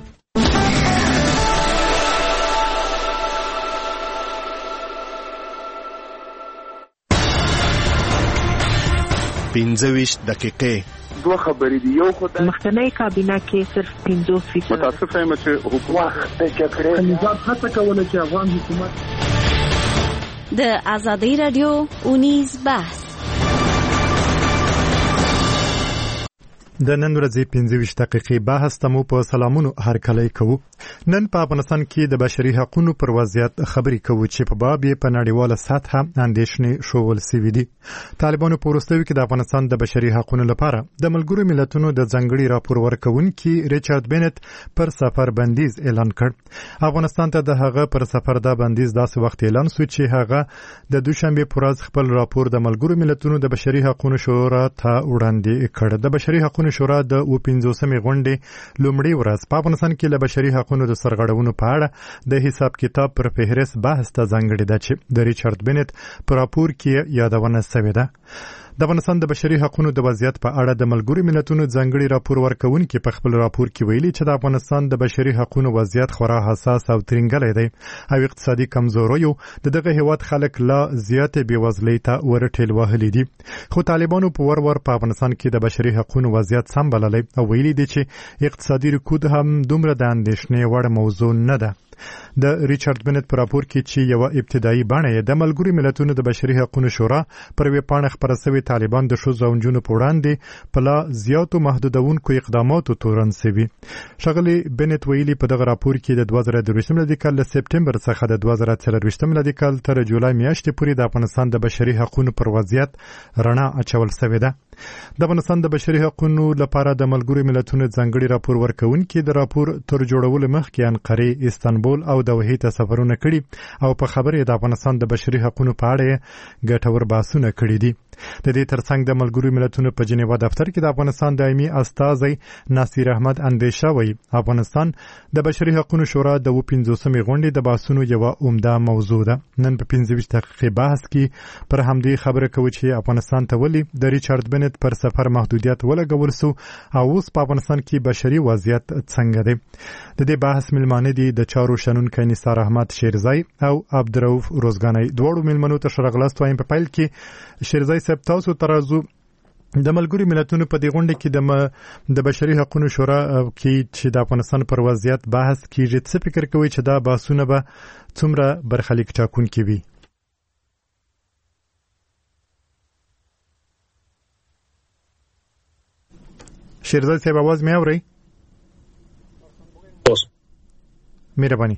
Speaker 17: 25 دقیقې
Speaker 9: دوه خبرې دي. یو خدای
Speaker 12: مخکنی کابینه کې صرف 50%
Speaker 9: متاسف یم چې حکومت د جګړې
Speaker 12: نظام هڅه کوله چې افغان حکومت
Speaker 13: د آزادۍ رادیو اونیز بحث
Speaker 3: د نن ورځې 25 دقیقې بحث تمو په سلامونو هرکلی کوو. نن په افغانستان کې د بشري حقوقو پر وضعیت خبرې کوو چې په باب یې په نړیواله سطحه اندېښنې شوول سوي دي. طالبانو په وروستیو کې د افغانستان د بشري حقوقو لپاره د ملګرو ملتونو د ځانګړي راپور ورکوونکي ریچارډ بینټ پر سفر بندیز اعلان کړ. افغانستان ته د هغه پر سفر د بندیز داسې وخت اعلان شو چې هغه د دوشنبه پر ورځ خپل راپور د ملګرو ملتونو د بشري حقوقو شورا ته وړاندې کړ. د بشري حقوقو شورا د 50مې غونډې لومړی ورځ په افغانستان کې له بشري حقوقو د سرغړونو په اړه د حساب کتاب پر فهرست بحث ته ځانګړې ده چې د ریچارډ بینټ په راپور کې یادونه شوې ده. د افغانستان د بشري حقوقو د وضعیت په اړه د ملګرو ملتونو ځانګړي راپور ورکوونکي په خپل راپور کې ویلي چې د افغانستان د بشري حقوقو وضعیت خورا حساس او ترنګلی دی او اقتصادي کمزوریو دغه هیواد خلک لا زیاتې بېوزلۍ ته ورټېل وهلي دي. خو طالبانو په ور په افغانستان کې د بشري حقوقو وضعیت سم بللی او ویلي دي چې اقتصادي رکود هم دومره د اندېښنې وړ موضوع نه ده. د ریچارډ بینټ په راپور کې چې یو ابتدایي بڼه یې د ملګرو ملتونو د بشري حقوقو شورا پر ویب پاڼه خپره شوې طالبان د ښځو او نجونو په وړاندې په لا زیاتو محدودونکو اقداماتو تورن شوي. ښاغلي بینټ ویلي په دغه راپور کې د 2023 میلادي کال له سپټمبر څخه د 2024 میلادي کال تر جولای میاشتې پورې د افغانستان د بشري حقوقو پر وضعیت رڼا اچول شوې ده. د افغانستان د بشري حقوقو لپاره د ملګرو ملتونو ځانګړي راپور ورکوونکي د راپور تر جوړولو مخکې انقرې، استانبول او دوحې ته سفرونه کړي او په خبرې د افغانستان د بشري حقوقو په اړه ګټور بحثونه کړي دي. د دې ترڅنګ د ملګرو ملتونو په جنیوا دفتر کې د افغانستان دایمي استازی نصیر احمد اندیشه وایي افغانستان د بشري حقوقو شورا د 50مې غونډې د بحثونو یوه عمده موضوع ده. نن په 25 دقیقې بحث کې پر همدې خبره کوو چې افغانستان ته ولې د ریچارډ بینټ پر سفر محدودیت ولګول سو او اوس په افغانستان کې بشري وضعیت څنګه دی. د دې بحث ملمانه دي د چارو شنونکی نثار احمد شیرزای او عبدالرؤف روزګانی. دواړو ملمنو ته ښه راغلاست وایم. په پیل کې شیرزای صاحب تاسو ترازو د ملګرو ملتونو په دې غونډه کې د بشري حقوقو شورا کې چې د افغانستان پر وضعیت بحث کیږي څه فکر کوي چې دا بحثونه به څومره برخلیک ټاکونکي وي؟ شیرزاد صاحب आवाज مې اوري؟ مهرباني.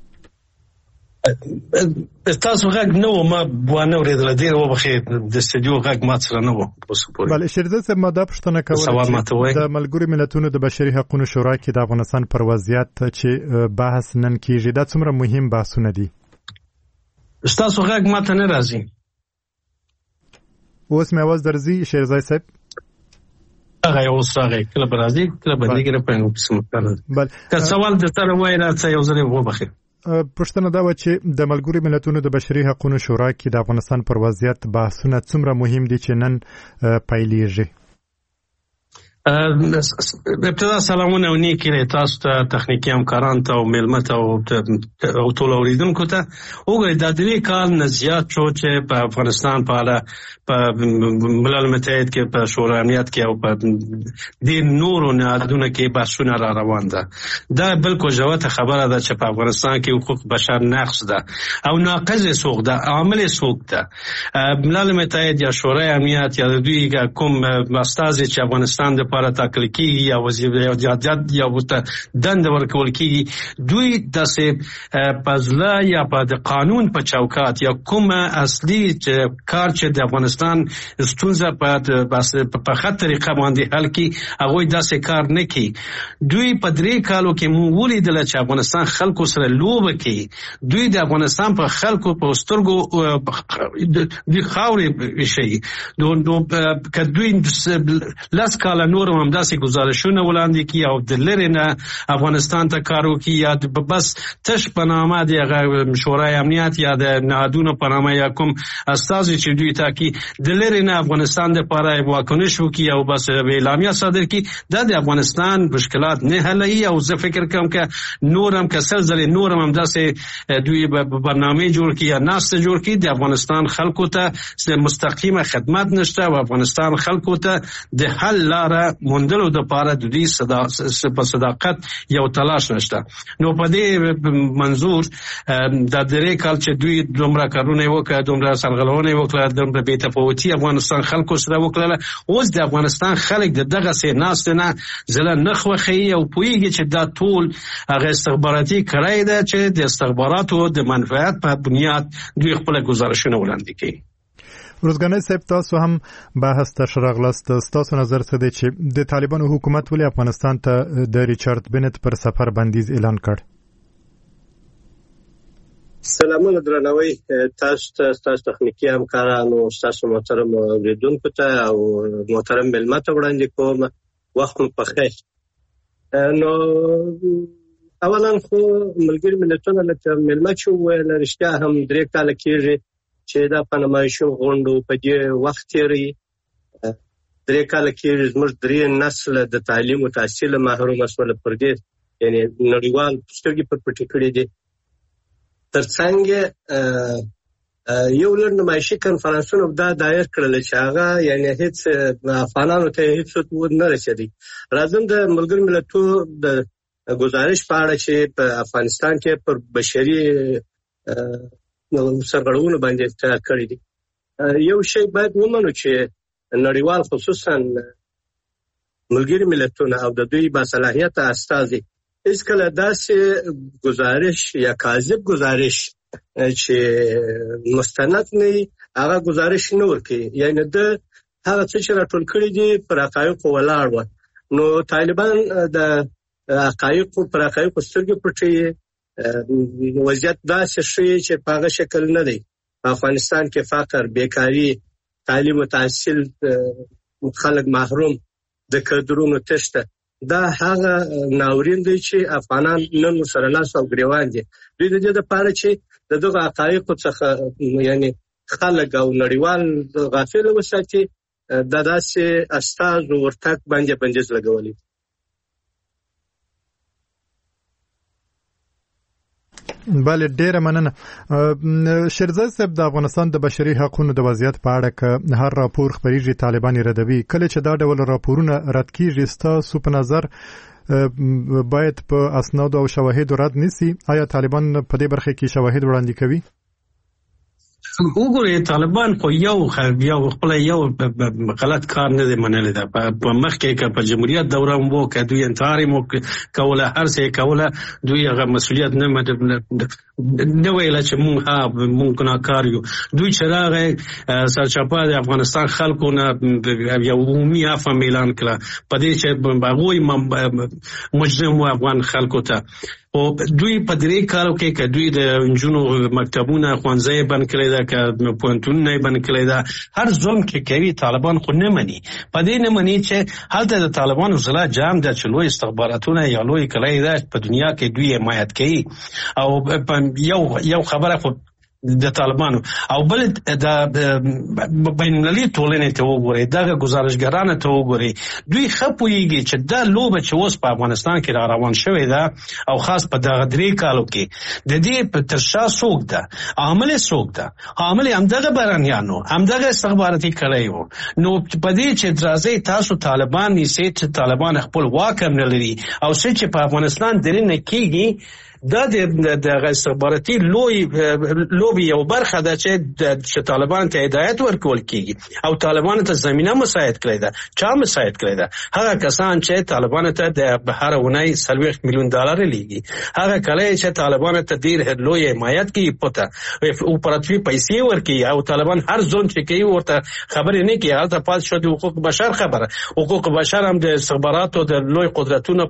Speaker 8: تاسو غږ نه و ما وانه اورېدل ډیر وبخښئ د استودیو غږ ما سره نه و.
Speaker 3: بله شیرزاد صاحب ما دا پوښتنه کوله د ملګرو ملتونو د بشري حقوقو شورا کې د افغانستان پر وضعیت چې بحث نن کیږي دا څومره مهم بحثونه دي؟
Speaker 8: تاسو غږ ما ته نه راځي.
Speaker 3: اوس مې आवाज درځي شیرزاد صاحب؟
Speaker 8: هغه یو سره کله برازي کله باندې کې په قسم کړل. که سوال د سره وای راځي یو ځل وبخښئ.
Speaker 3: پښتنه دا و چې د ملګرو ملتونو د بشري حقوقو شورا کې د افغانستان پر وضعیت بحثونه څومره مهم دي چې نن پیلېږي؟
Speaker 8: ابتدا سلامونه ونیکي تاسو ته تخنیکی همکاران ته او میلمه ته او ټول اوریدونکو ته. وګورئ دا 3 کال نه زیات شو چې په افغانستان په اړه په ملل متحد کې په شورای امنیت کې او په دې نورو نهادونو کې بحثونه را روان ده. دا بالکل جوته خبره ده چې په افغانستان کې حقوق بشر نقض ده او ناقض سوق ده، عامل سوق ده. ملل متحد یا شورای امنیت یا دوی کوم استازي چې افغانستان د لپاره ټاکل کیږي یا وزیر یا وته دند ورکول کیږي، دوی داسې پزله یا په قانون په چوکاټ یا کوم اصلي کار چې د افغانستان ستونزه په خاطر طریقه باندې حل کی هغه داسې کار نه کوي. دوی په 3 کالو کې مونږ ولیدل چې افغانستان خلکو سره لوبه کوي. دوی د افغانستان په خلکو په سترګو د خاورې شي نو کدوې لاس کال نور هم داسې گزارشونه وړاندې کی او د لری نه افغانستان ته کارو کی یا بس تش په نامه د شورای امنیت یا د نهادونو په نامه یا کوم استازي چې دوی ته کی د لری نه افغانستان د لپاره واکنش وکي او بس اعلامیه صادر کی د افغانستان مشکلات نه حلوي. او زه فکر کوم چې نورم کسل نورم هم داسې دوی برنامه جوړ کی یا ناس جوړ کی د افغانستان خلکو ته مستقیمه خدمت نشته او افغانستان خلکو ته د حل لاره موندلو د لپاره د دې صداقت یو تلاش نشته. نو په دې منظور د 3 کال چې دوی دومره کارونه وکړه، دومره سرغړونه وکړه، دومره بې تفاوتي افغانستان خلکو سره وکړه، اوس د افغانستان خلک دغه سي ناس نه زله نخوخي او پویږي چې دا ټول هغه استخباراتي کړای ده چې د استخباراتو د منفعت په بنیاد دوی خپل گزارشونه وړاندې کوي.
Speaker 3: روزګانې صاحب تاسو هم بحث ته شراغلاست، تاسو نظر څه دی چې د طالبانو حکومت ولې افغانستان ته د ریچارډ بنت پر سفر بندیز اعلان کړ؟
Speaker 14: سلامونه درنوي تاسو تخنیکی همکارانو، تاسو محترم اوریدونکو ته او محترم ملمه ته وړاندې کوم وخت مو پخیر. نو اولا خو ملګری ملتونه لکه ملمه چې ویل رښتیا هم 3 کال کېږي چې دا پنمایشو غونډو په دې وخت تیری 3 کال کې زموږ 3 نسل د تعلیم او تحصیل محروم شول پر دې یعنی نړیوال سترګې پر پټې کړې دي. ترڅنګ یو لړ نمایشي کنفرانسونه دا دایر کړل چې هغه یعنی هیڅ افغانانو ته هیڅ څه نه رسېدي. راځم د ملګرو ملتونو د گزارش په اړه چې په افغانستان کې پر بشري سرغړونو باندې اختیار کړی دي. یو شی باید ومنو چې نړیوال خصوصا ملګري ملتونه او د دوی باصلاحیت استازي هیڅ کله داسې گزارش یا کاذب گزارش چې مستند نه هغه گزارش نه ورکړي، یعنی د هغه څه چې راټول کړی دي پر حقایقو ولاړ و. نو طالبان د حقایقو پر حقایقو سترګې پټوي. وضعیت داسې شوی چې په هغه شکل نه دی. افغانستان کې فقر، بیکاری، تعلیم او تحصیل، خلک محروم، د کډرونو تشته. دا هغه ناورین دی چې افغانان نن سره لاس او ګریوان دي. دوی د دې لپاره چې دغه حقایقو څخه یعنی خلک او نړیوال غافل وساتي د داسې استاذ ورتک باندې بندیز لګولي.
Speaker 3: بله ډیره مننه. شیرزاد صاحب د افغانستان د بشري حقوقو د وضعیت په اړه که هر راپور خبريږي طالبان ردوي، کله چې دا ډول راپورونه رد کیږي ستاسو په نظر باید په اسناد او شواهد رد نسی؟ آیا طالبان په دې برخه کې شواهد وړاندې کوي؟
Speaker 8: وګورئ طالبان خو یو خپل یو غلط کار نه دی منلی دا په مخکې که په جمهوریت دوره مو که دوی انتحار مو کوله هر څه کوله دوی هغه مسؤلیت نه ویله چې مونږ ګناهکار یو. دوی چې راغی سرچپه د افغانستان خلکو نه یو عمومي عفو اعلان کړه په دې چې هغوی مجرم و افغان خلکو ته. او دوی په 3 کالو کې که دوی د نجونو مکتبونه ښوونځي بند کړی ده که پوهنتونونه بند کړی ده هر ظلم کې کوي طالبان خو نه مني. په دې نه مني چې هلته د طالبانو ضلع جام ده چې لوی استخباراتونه یا لوی کلی ده په دنیا کې دوی حمایت کوي. او یو خبره خو د طالبانو او بل د بینالمللي ټولنې ته وګورئ دغه ګزارشګرانو ته وګورئ دوی ښه پوهېږي چې دا لوبه چې اوس په افغانستان کې را روان شوې ده او خاص په دغه 3 کالو کې د دې تر شا څوک ده عامل څوک ده عامل همدغه بهرنیانو همدغه استخباراتي کړی وو. نو په دې چې راځئ تاسو طالبان نیسئ چې طالبان خپل واک هم نه لري او څه چې په افغانستان درنه کېږي دا د استخباراتي لوبي یو برخه ده چې طالبان ته هدایت ورکول کیږي او طالبان ته زمينه مساعد کړی ده. چا مساعد کړی ده؟ هغه کسان چې طالبان ته د هر اونۍ $40 میلیون لیږي. هغه کله چې طالبان ته ډیر لوی حمایت کوي پته او پراتوی پیسې ورکوي او طالبان هر ځون چې کوي ورته خبرې نه کوي. هغه پات شو د حقوق بشر خبره. حقوق بشر هم د استخباراتو د لوی قدرتونو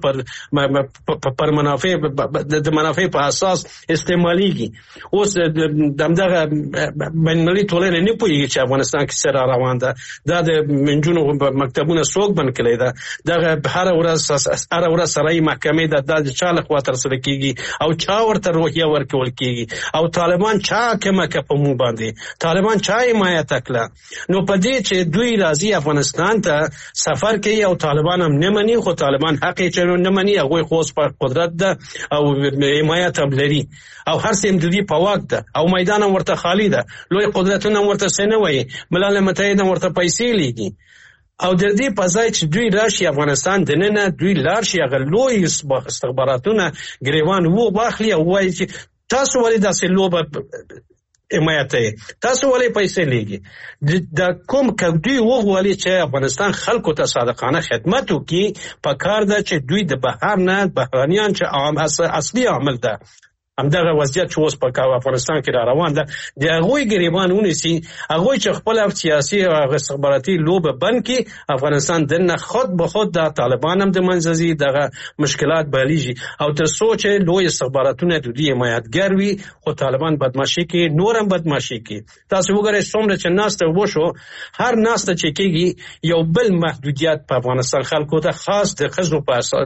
Speaker 8: پر منافع په اساس استعماليږي. اوس دغه بینالمللي ټولنه نه پوهېږي چې افغانستان کې څه را روان ده. دا د نجونو مکتبونه څوک بند کړی ده؟ دغه هر ورځ سرای محکمې د چا لخوا ترسره کیږي او چا ورته روحیه ورکول کیږي او طالبان چا کمکه په مو باندې طالبان چا حمایت وکړه. نو په دې چې دوی راځي افغانستان ته سفر کوي او طالبان هم نه مني خو طالبان حق یې چې نه مني هغوی خو په قدرت ده او حمایت هم لري او هر څه د دې په واک ده او میدان هم ورته خالی ده. لوی قدرتونه ورته څه نه وایي. ملل متحد هم ورته پیسې لیږي او د دې په ځای چې دوی راشي افغانستان دننه دوی لاړ شي هغه لوی استخباراتونه ګریوان واخلي او وایي چې تاسو ولې داسې لوبه حمایت تاسو ولې پیسې لیږي. د کوم دوی وغواړي چې افغانستان خلکو ته صادقانه خدمت وکړي په کار ده چې دوی د بهر نه بهرانیان چې اصلي عامل ده همدغه وضعیت چې اوس په افغانستان کې را روان ده د هغوی ګریبان ونیسي. هغوی چې خپل سیاسي او استخباراتي لوبه بند کړي افغانستان دننه خود به خود د طالبان هم د منځه ځي دغه مشکلات بهلیږي او تر څو چې لوی استخباراتونه د دوی حمایتګر وي خو طالبان بدمعشي کوي نور هم بدمعشي کوي. تاسو وګورئ څومره چې ناسته وشو هر ناسته چې کېږي یو بل محدودیت په افغانستان خلکو ته خاص د ښځو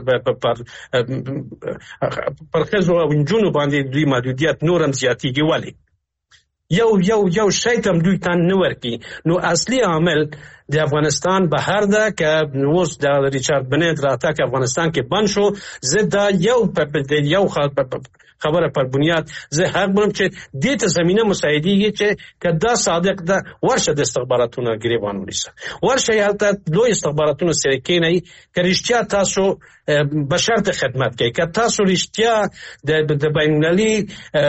Speaker 8: پر ښځو او نجونو باندې دوی محدودیت نورم زیاتیږي. ولی یو شی هم دوی ته نه ورکوي. نو اصلي عامل د افغانستان بهر ده که اوس د ریچارډ بنیت راتګ افغانستان کې بند شو. زه دا یو خبره پر بنیاد زه حق بولم چې دې ته زمینه مساعدېږي چې که دا صادق ده ورشه د استخباراتونو ګریبان ونیسه ورشه هلته لوی استخباراتونو سره کېنئ که رښتیا تاسو بشر ته خدمت کوي که تاسو رښتیا د بینالمللي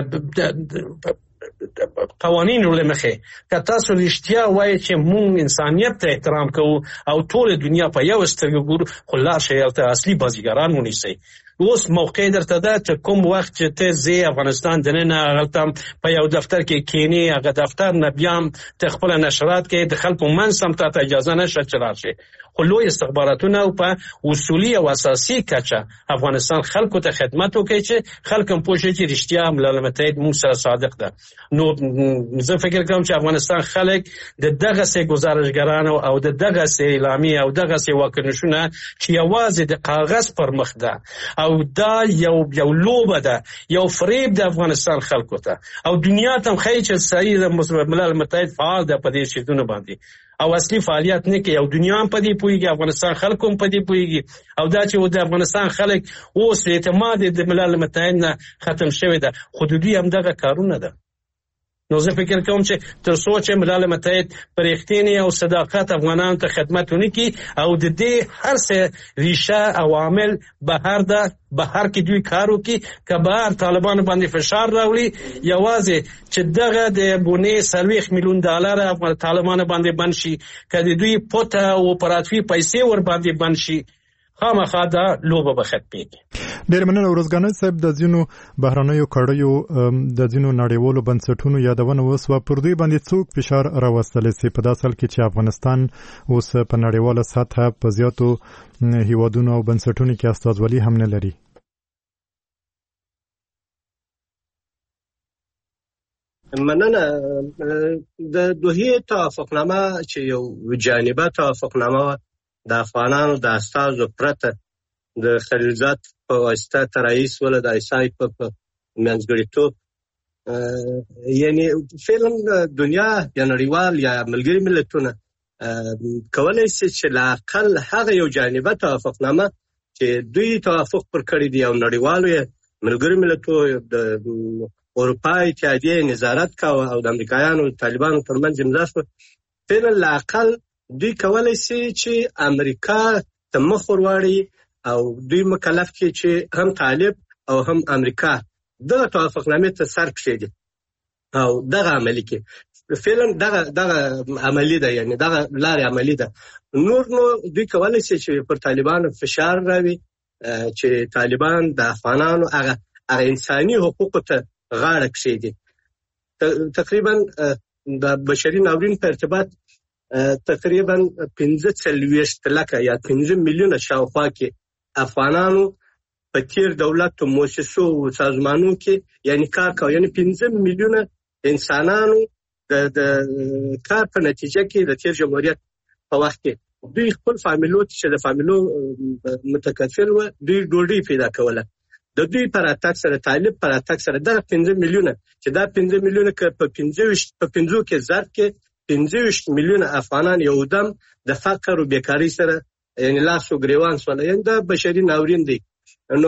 Speaker 8: قوانینو له مخې که تاسو رښتیا وایئ چې مونږ انسانیت ته احترام کوو او ټول دنیا په یو سترګه ګورو خو لاړ شئ هلته اصلي بازیګران ونیسئ. اوس موقع درته ده چې کوم وخت چې ته ځې افغانستان دننه هلته په یو دفتر کې کښېنې هغه دفتر نه بیا هم ته خپله نشرات کوې د خلکو منځ هم ته اجازه نشته چې راشې. خو لوی استخباراتونه په اصولي او اساسي کچه افغانستان خلکو ته خدمت وکړي چې خلک هم پوه شي چې رښتیا ملل متحد موږ سره صادق ده. نو زه فکر کوم چې افغانستان خلک د دغسې ګزارشګرانو او د دغسې اعلامیې او دغسې واکنشونه چې یوازې د کاغذ پر مخ ده او دا یو لوبه ده یو فریب د افغانستان خلکو ته او دنیا ته هم ښایي چې صحیح د ملل متحد فعال ده په دې شیزونو باندې او اصلي فعالیت نه کوي او دنیا هم په دې پوهېږي افغانستان خلک هم په دې پوهېږي او دا چې د افغانستان خلک اوس اعتماد د ملل متحد نه ختم شوی ده خو د دوی همدغه کارونه ده. نو زه فکر کوم چې تر څو چې ملل متحد پر رښتینی او صداقت افغانانو ته خدمت ونکړي او د دې هر څه ریشه او عامل بهر کې دوی کار وکړي که بهر طالبانو باندې فشار راوړي یوازې چې دغه د بونې 40 میلیون ډالر طالبانو باندې بند شي که د دوی پوته او اپراتیوي پیسې ور باندې بند شي خامخا دا لوبه به ختمېږي.
Speaker 3: ډېر مننه ورځګانۍ صاحب. د ځینو بهرنیو کړیو د ځینو نړیوالو بنسټونو یادونه وسوه پر دوی باندې څوک فشار راوستلی سي په داسې حال کې چې افغانستان اوس په نړیواله سطحه په زیاتو هیوادونو او بنسټونو کې استازولي هم نه لري.
Speaker 14: مننه. د دوحې توافقنامه چې یو جانبه توافقنامه د افغانانو د استازو پرته د خلیلزاد په واسطه ترایس ول د ایسای په منځګړیتوب یعنی فعلا دنیا یا نړیوال یا ملګری ملتونه کولای شي چې لاقل هغه یو جانبه توافقنامه چې دوی توافق پر کړی دی او نړیوالو ملګری ملتونو د اروپا اتحادیه نظارت کاوه او د امریکایانو طالبانو ترمنځ امضا شوه. فعلا لاقل دوی کولای شي چې امریکا ته مخ ورواړي او دوی مکلف کې چې هم طالب او هم امریکا دغه توافقنامې ته سر کښېږدي او دغه عملي کې فعلا دغه عملي ده، یعنی دغه لارې عملي ده. نور نو دوی کولای شي چې پر طالبانو فشار راوي چې طالبان د افغانانو هغه انساني حقوقو ته غاړه کښېږدي. تقریبا د بشري ناورین په ارتباط تقریبا 45 لکه یا 5 میلیونه شاوخوا کې افغانانو په تیر دولت او مؤسسو او سازمانونو کې یعنی کار کوي، یعنی 15 میلیونه انسانانو د کار په نتیجه کې د تیر جمهوریت په وخت کې دوی خپل فامیلو چې د فامیلو متکفل و دوی ډوډۍ پیدا کوله. د دوی پر اتاک سره طالب پر اتاک سره دغه 15 میلیونه چې دا 15 میلیونه په 15 کې ضرب کې 15 میلیونه افغانان یو دم د فقر او بیکاری سره یعنی لاس او ګریوان سول، یعنی دا بشري ناورین دی. نو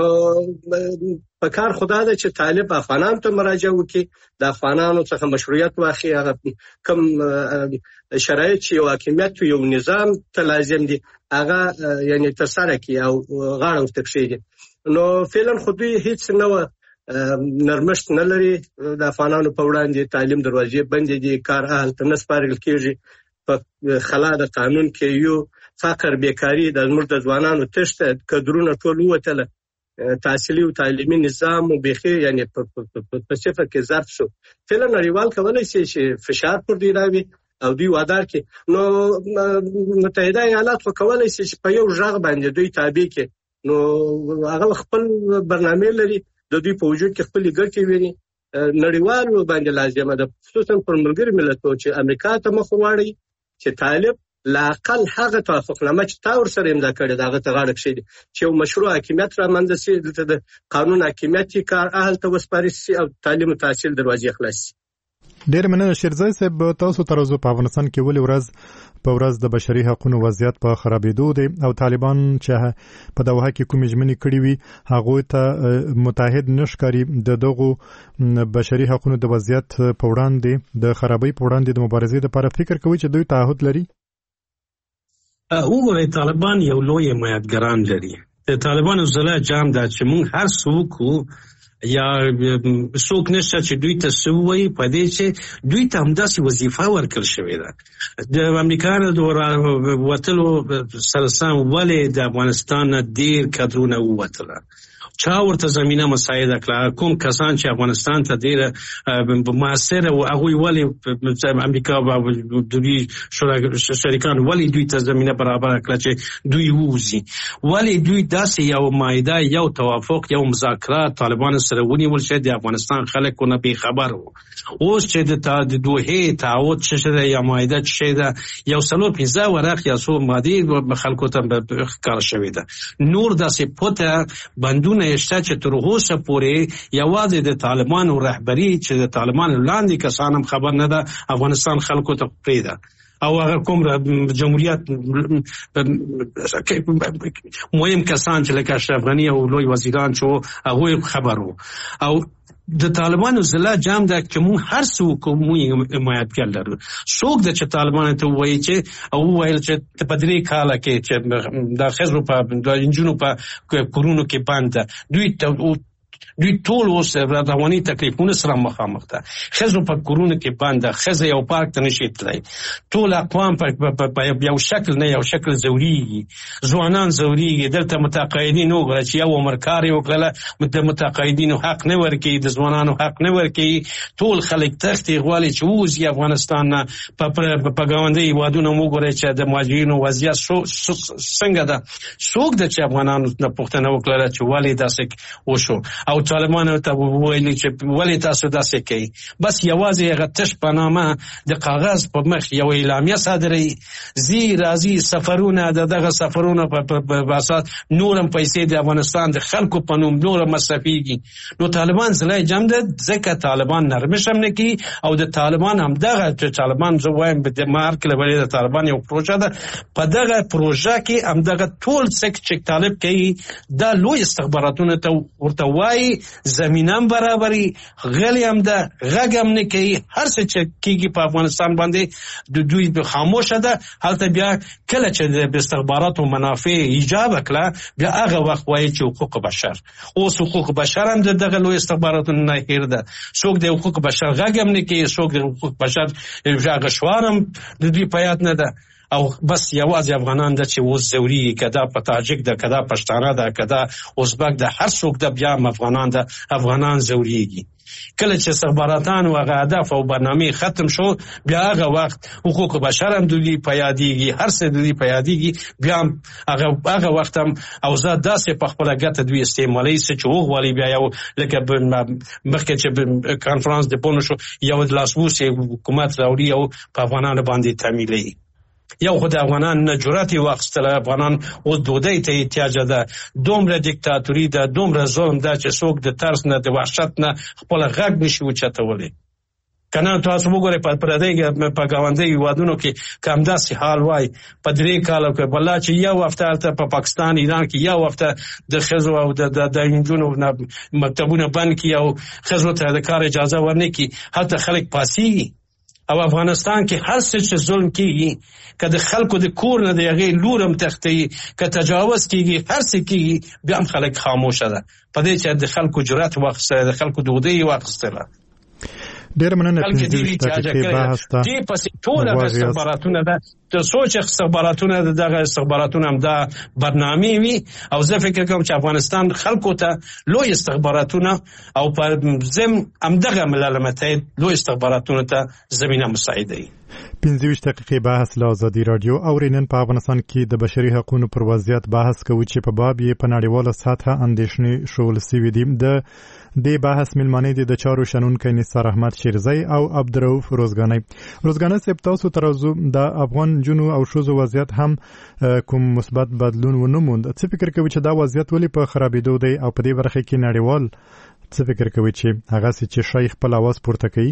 Speaker 14: په کار خدا ده چې طالب افغانان ته مراجعه وکړي، د افغانانو څخه مشروعیت واخلي، هغه کم شرایط چې یو حاکمیت یو نظام ته لازم دي هغه یعنی ترسره کړي او غاړه ورته کښېږدي. نو فعلا خو دوی هیڅ نه نرمښت نه لري د افغانانو په وړاندې. تعلیم دروازې بندې دي، کار اهل ته نه سپارل کېږي، په خلا د قانون کې یو فقر بیکاری د زموږ د ځوانانو تشته کدرونه ټول وتله، تحصیلي او تعلیمي نظام او بخي یعنی په صفر کې ضرب شو. فعلا نړیوال کولای شي چې فشار پر دی راوي او دوی وادار کې. نو متحده ایالات کولای شي چې په یو ژغ باندې دوی تابع کې، نو هغه خپل برنامه لري، د دوی په وجود کې خپل ګټې ویني. نړیوال باندې لازمه ده خصوصا پر ملګری ملتونو چې امریکا ته مخ واړي چې طالب لاقل هغه توافقنامه چې تا ورسره امضا کړې ده هغه ته غاړه کښېږدي چې یو مشروع حاکمیت رامنځته شي، دلته د قانون حاکمیت کار اهل ته وسپارل شي او تعلیم او تحصیل دروازې خلاص شي.
Speaker 3: ډېر مننه شیرزای صاحب. تاسو تر اوسه په افغانستان کې ولې ورځ د بشري حقوقو وضعیت په خرابېدو دی او طالبان چې په دوحه کې کومې ژمنې کړې وي هغه ته متحد نشکاري د دغو بشري حقوقو د وضعیت په وړاندې د خرابۍ په وړاندې د مبارزې لپاره فکر کوي چې دوی تعهد لري؟
Speaker 8: وګورئ طالبان یو لوی حمایتګران لري. د طالبانو زله جام ده چې موږ هر څوک یا څوک نشته چې دوی ته سوي په دې چې دوی ته همداسې وظیفه ورکړل شوې ده. د امریکایانو د وتلو سره سم ولې د افغانستان ډېر کادرونه ووتله، چا ورته زمینه مساعده کړه، کوم کسان چې افغانستان ته ډېر موثر او هغوی ولې امریکا او دوی شریکان ولې دوی ته زمینه برابره کړه چې دوی ووځي، ولې دوی داسې یو معاهده یو توافق یو مذاکرات طالبانو سره ونیول چې د افغانستان خلک نه بېخبر وو. اوس چې د دوحې تعهد څه ده یا معاهده څه ده یو 4-5 ورق یا څو مادې خلکو ته ښکاره شوې ده. نور داسې پوته بندونه شته چې تر اوسه پورې یوازې د طالبانو رهبري چې د طالبانو لاندې کسان هم خبر نه ده افغانستان خلکو ته پرېږده او هغه کوم جمهوریت مهم کسان چې لکه اشرف غني او لوی وزیران چې هغوی خبر وو او د طالبانو زله جام د کوم هر څوک مو حمایتګر لرو څوک د طالبانو ته وایي چې او ویل چې په درې کاله کې چې د خزرو په د انجونو په کورونو کې باندې دوی ټول اوس رواني تکلیفونه سره مخامخ ده. خزو په کورونه کې باندې خزه یو پارک ته نشي تلای. ټول اقوام په یو شکل نه یو شکل زوريږي، ځوانان زوريږي. دلته متقاعدین وګړي چې یو عمر کار یو کړل، د متقاعدینو حق نه ورکي، د ځوانانو حق نه ورکي. ټول خلک تختي غوالي چې وځي افغانستان نه په ګاونډي وادونو وګوري چې د مهاجرینو وضعیت څنګه ده. څوک د چې افغانانو نه پوښتنه وکړه چې ولې داسې وشو او طالبانو ته وویل چې ولې تاسو داسې کوي. بس یوازې هغه تش په نامه د کاغذ په مخ یو اعلامیه صادروي، زی راځي سفرونه دغه سفرونه په اساس نورم پیسې د افغانستان د خلکو په نوم نور مصرفيږي. نو طالبان زلای جام ده ځکه طالبان نرمش هم نه کوي او د طالبان هم دغه طالبان زه وایم د مارک لوري د طالبان یو پروژه ده. په دغه پروژه کې هم دغه ټول څه چې طالب کوي دا لوی استخباراتونه ته ورته وایي، زمینم برابري، غلی هم ده، غږ هم نه کوي. هر څه چې کېږي په افغانستان باندې د دوی خاموشه ده. هلته بیا کله چې د استخباراتو منافع ایجاب کړه بیا هغه وخت وایي چې حقوق بشر. اوس حقوق بشر هم دغه لوی استخباراتو نه هیر ده. څوک د حقوق بشر غږ هم نه کوي، څوک د حقوق بشر هغه شوار هم د دوی په یاد نه ده. او بس یوازې افغانان د چې اوس زوري کدا په تاجک ده کدا پښتانه ده کدا ازبک ده هر څوک د بیا افغانان زوريږي. کله چې استخباراتان او هدف او برنامه ختم شو بیا هغه وخت حقوق بشر هم دوی په یادېږي، هر څه دوی په یادېږي. بیا هغه وخت هم او زه داسې په خپل ګټه دوی استعمالي چې وغوالي بیا یو لکه مخکې چې کانفرنس د پونو شو یو د لاسوس حکومت راوړي او په افغانانو باندې تاملي. یو خو د افغانان نه جرأت واخیستل، افغانان اوس دودۍ ته احتیاج ده. دومره دیکتاتوري ده، دومره ظلم ده چې څوک د ترس نه د وحشت نه خپل غږ نشي اوچتولی. کنه تاسو وګورئ په پردی په ګاونډي هیوادونو کې کم داسې حال وای په درې کالو کې بل چې یو هفته په پاکستان ایران کې یو هفته د خزو او د انجونو مکتبونه بند کی او خزو ته د کار اجازه ورنه کی، حتی خلک پاسي. او افغانستان کې هر څه چې ظلم کیږي که د خلکو د کور نه د هغې لورم تختی که تجاوز کیږي هر څه کیږي بیا هم خلک خاموشه ده په دې چې د خلکو جرأت واخیسته، د خلکو دودۍ واخیستله.
Speaker 3: ډېر مننه پنځه دقیقې بحث ته
Speaker 8: دې پسې ټول استخباراتونه ده ته سوچ استخباراتونه دغه استخباراتونه هم دا برنامه وي او زه فکر کوم چې افغانستان خلکو ته لوی استخباراتونه او په زم هم دغه ملل متحد لوی استخباراتونه ته زمينه مساعده وي.
Speaker 3: 15 دقیقې بحث له ازادي رادیو اورینن په افغانستان کې د بشري حقوقو پر وضعیت بحث کوي چې په باب یې په نړیواله سطحه اندېښنې شول سوي دي. د بحث ملمنې دي د چارو شنونکي نثار احمد شیرزی او عبدالرؤف روزګانه صاحب. تاسو ترازو د افغان جنو او شوزو وضعیت هم کوم مثبت بدلون ونه موند. څه فکر کوي چې دا وضعیت ولې په خرابېدو دی او په دې برخه کې نړیوال څه فکر کوي چې هغه چې شیخ خپل आवाज پورته کوي؟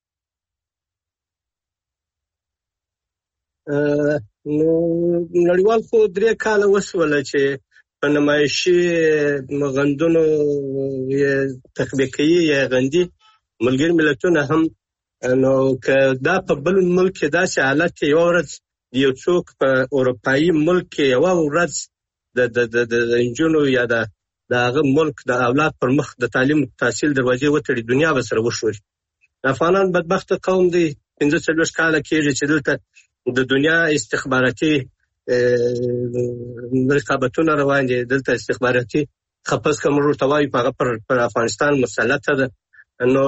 Speaker 14: نړیوال خو 3 کاله وسوله چې په نمایشي غندونو تطبیقي یا غندي ملګری ملتونه هم نو که دا په بل ملک کې داسې حالت یو ورځ یو څوک په اروپایي ملک کې یو ورځ د انجونو یا د هغه ملک د اولاد پر مخ د تعلیم تحصیل دروازې وتړي دنیا به سره وشوري. افغانان بدبخت قوم دی 45 کاله کېږي چې دلته د دنیا استخباراتي رقابتونه روان دي. دلته استخباراتي خپس کوم ورته وایي په پر افغانستان مسلطه ده. نو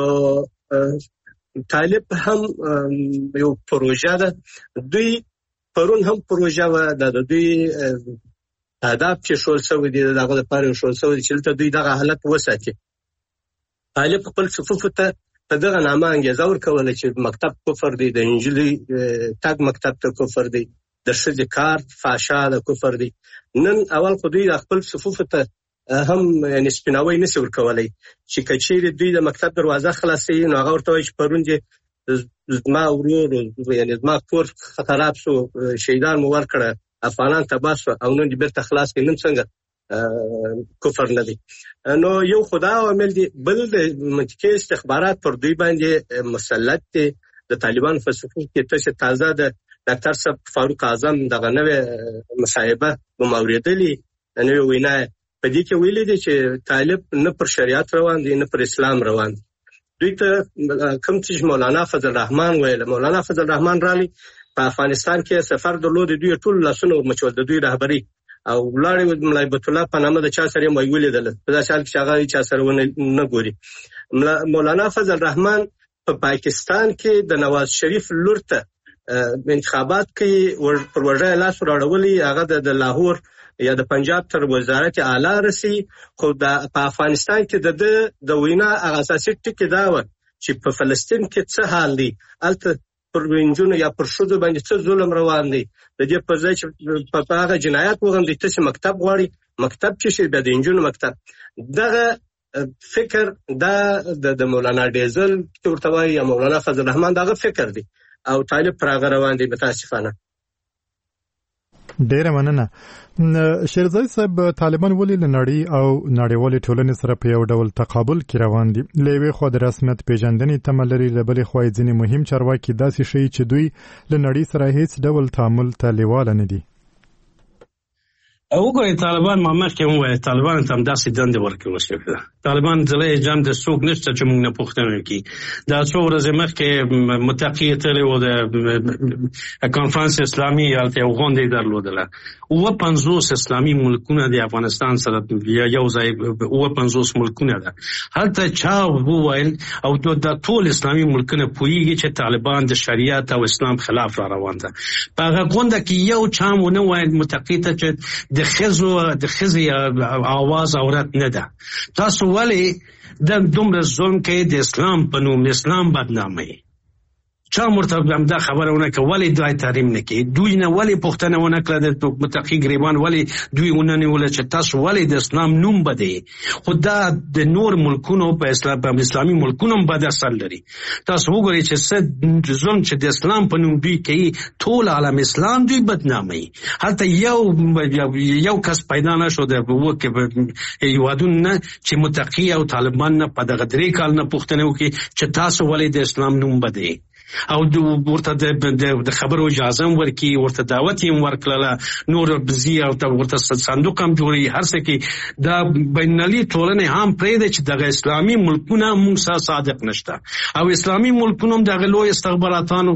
Speaker 14: طالب هم یو پروژه ده، دوی پرون هم پروژه و د دوی هدف چې شول سوي دي دغه لپاره شول سوي دي چې دوی دغه حالت وساتي. طالب خپل صفوف ته په دغه نامه انګیزه ورکوله چې مکتب کفر دی، د انجلي تګ مکتب ته کفر دی، د ښځې کار فحشا د کفر دی. نن اول خو دوی خپل صفوف ته هم یعنې سپیناوی نشي ورکولی چې که چیرې دوی د مکتب دروازه خلاصوي نو هغه ورته وایي چې پرون دې زما ورور یعنې زما کور خراب شو، شهیدان مو ورکړه، افغانان تباه شو او نن دې بېرته خلاص کړي. نن څنګه کفر نه دی. نو یو خدا عامل دی، بل د منطقي استخبارات پر دوی باندې مسلط دی. د طالبان په صفوف کې تازه د ډاکټر صاحب فاروق اعظم دغه نوې مصاحبه وموریدلې، نوې وینا په دې کې ویلي دي چې طالب نه پر شریعت روان دي نه پر اسلام روان دي. دوی ته کوم چې مولانا فضل الرحمن ویل، مولانا فضل الرحمن رالی په افغانستان کې سفر درلود، دوی ټول لاسونه ورمچول د دوی رهبری او ولاړې مولای بیت الله په نامه د چا سره یې ویلیدل، په داسې حال کې چې هغه چا سره نه ګوري. مولانا فضل الرحمن په پاکستان کې د نواز شریف لور ته انتخابات کې پر وژه لاس راوړلی، هغه د لاهور یا د پنجاب تر وزارت اعلی رسی. خو په افغانستان کې د وینا اساسي ټکی دا و چې په فلسطین کې څه حال دی، الته پر وینجونو یا پر شودو باندې څه ظلم روان دی. د دې په ځای چې په هغه جنایت وغندي ته مکتب غواړي، مکتب چې شي د انجونو مکتب. دغه فکر دا د مولانا ډیزل ورته وایي یا مولانا فضل الرحمن دغه فکر دی او طالب پر هغه روان دی. متاسفانه
Speaker 5: ډیره مننه. شیرزای صاحب، طالبان ولې له نړۍ او نړیوالې ټولنې سره په یو ډول تقابل کې روان دي؟ له یوې خوا د رسمیت پیژندنې تمه لري، له بلې خوا ځینې مهم چارواکي داسې ښیي چې دوی له نړۍ سره هیڅ ډول تعامل ته لیواله نه دي.
Speaker 8: وګورئ، طالبان ما مخکې وویل طالبان ته همداسې دندې ورکړل شوې. طالبان ځله جام د څوک نشته چې موږ نه پوښتنه وکړي. دا څو ورځې مخکې متقي تللی و د کنفرانس اسلامي هلته یو غونډه یې درلودله. 50 اسلامي ملکونه د افغانستان سره یو ځای 50 ملکونه ده. هلته چا وویل او د ټول اسلامي ملکونه پوهیږي چې طالبان د شریعت او اسلام خلاف را روان ده. په هغه غونډه کې یو چا ونه ویل متقي ته چې د خزي आवाज اورت نه ده. تاسو ولی د دومره ظلم کې د اسلام په نوم اسلام بدنامي چا مرتب دا خبرونه کوي دوی تحریم نه کوي. دوی نه ولی پښتنه ونه کړه د متقي گریبان ولی دوی ونه ول چې تاسو ولی د اسلام نوم بده. خدا د نور ملکونو په اسلامي ملکونو بد اثر لري. تاسو وګورئ چې څه ظلم چې د اسلام په نوم دوی کوي، ټول عالم اسلام دوی بدنامي. حتی یو کس پیدا نشو د وکه یوادونه چې متقي او طالبان نه په دغه درې کال نه پښتنه وکي چې تاسو ولی د اسلام نوم بده او ورته د خبرو اجازه ورکي، ورته دعوت یې ورکړه، نور بزی او ورته صندوق هم جوړي. هر څه کې دا بینالمللي ټولنه هم پرې ده چې د اسلامي ملکونو موږ سره صادق نشته او اسلامي ملکونو د غلو استخباراتانو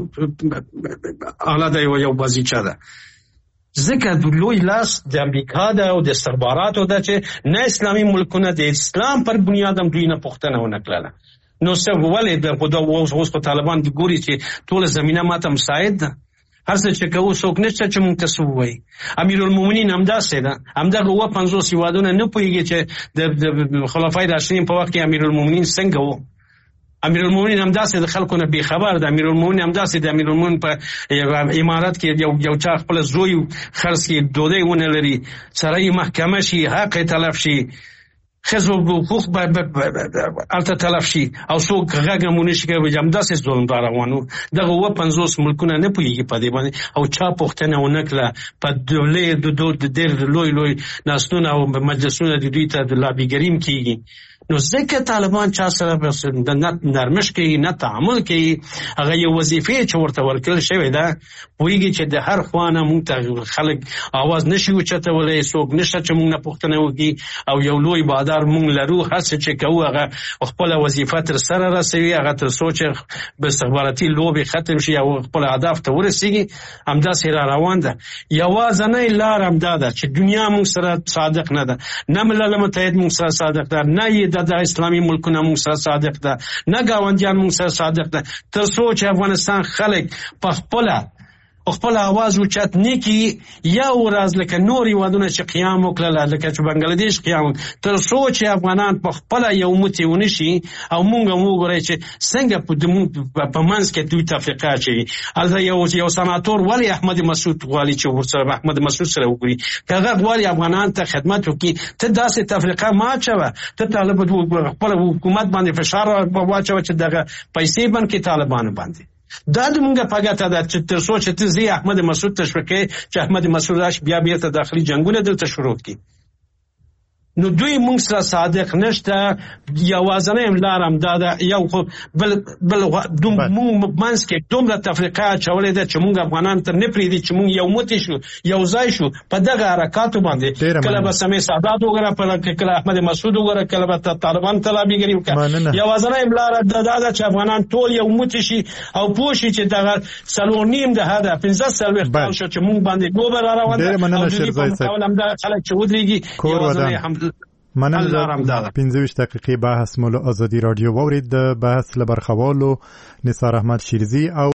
Speaker 8: اعلی د یو بازیچه ده. ځکه د لوی لاس د امریکا ده او د استخباراتو ده چې نه اسلامي ملکونه د اسلام پر بنیاد هم دوی نه پوښتنه ونه کړله. نو څه ولې د خدا اوس په طالبان د ګوري چې ټول زمينه ماته مساعد ده. هر څه چې کوو څوک نشته چې مونږ ته سووي. امیرالمومنین همداسې ده، همدغه 50 هیوادونه نه پوهیږي چې د خلفای راشدین په وخت کې امیرالمومنین څنګه وو. امیرالمومنین همداسې د خلکو نه بې خبر ده. امیرالمومنین همداسې د امیرالمومنین په امارات کې یو چا خپل زوی خرڅ کې ډوډۍ ونه لري، سره یې محکمه شي، حق یې تلف شي، خزو حقوق الته تلف شي او څوک غږمونه شي کوي. همداسې ظلم را روانو. دغه 50 ملکونه نه پوهیږي په دې باندې او چا پوښتنه ونه کړه. په دولې د ډېر لوی ناسونه او مجلسونه د دوی ته د لابیګریم کیږي. نو ځکه طالبان چا سره د نرمش کوي، نه تعامل کوي. هغه یو وظیفه چې ورته ورکړل شوې ده، پوهیږي چې د هر خوانه مونږ ته خلک आवाज نشي وچتولای، څوک نشته چې مونږ نه پوښتنه وکړي او یو لوی بادار مونږ لرو. هر څه چې کوو هغه خپل وظیفه تر سره رسوي، هغه تر سوچ به استخباراتي لوبي ختم شي او خپل اهداف ته ورسیږي. همداسې را روان ده. یوازینۍ لار همدا ده چې دنیا مونږ سره صادق نه ده، نه ملل متحد مونږ سره صادق ده، نه د اسلامي ملکونو موږ سره صادق ده، نه گاونډیان موږ سره صادق ده. تر څو چې افغانستان خلک په خپل आवाज اوچت نکي یا ورځ لکه نور یوادونه چې قیام وکړل، لکه چې بنگلاديش قیام، تر څو چې افغانان په خپل یو متونه شي او موږ وګورئ چې څنګه په منځ کې دوی تفریقه شي. البته یو سناتور ولی احمد مسعود والی چې ورسره احمد مسعود سره وګوري، هغه والی افغانان ته خدمت وکړي. ته داسې تفریقه ما چوه، ته طالب خپل حکومت باندې فشار واچوه چې دغه پیسې باندې طالبان باندې دا د مونږه پګاته ده چې تر څو چې ته احمد مسعود تشویقي چې احمد مسعود راش بیا بیرته داخلي جنگونه دلته شروع کړي. نو دوی موږ سره صادق نشته. یوازینۍ لار همدا ده، یو خو بل موږ منځ کې دومره تفریقه اچولې ده چې موږ افغانان ته نه پرېږدي چې موږ یو موټی شو، یو ځای شو په دغه حرکاتو باندې. کله به سمیع سادات وګوره، کله احمد مسعود وګوره، کله به طالبان طلبیګري وکړه. یوازینۍ لار دا ده چې افغانان ټول یو موټی شي او پوه شي چې دغه 4.5 دهه ده 15 کال شو چې موږ باندې ګوبر را روان ده او دوی په مقابل همدا خلک چې ودرېږي. یوازینۍ
Speaker 5: مننه. 15 دقیقې بحث مو له ازادي رادیو واورید. د بحث له برخوالو نثار احمد شیرزي او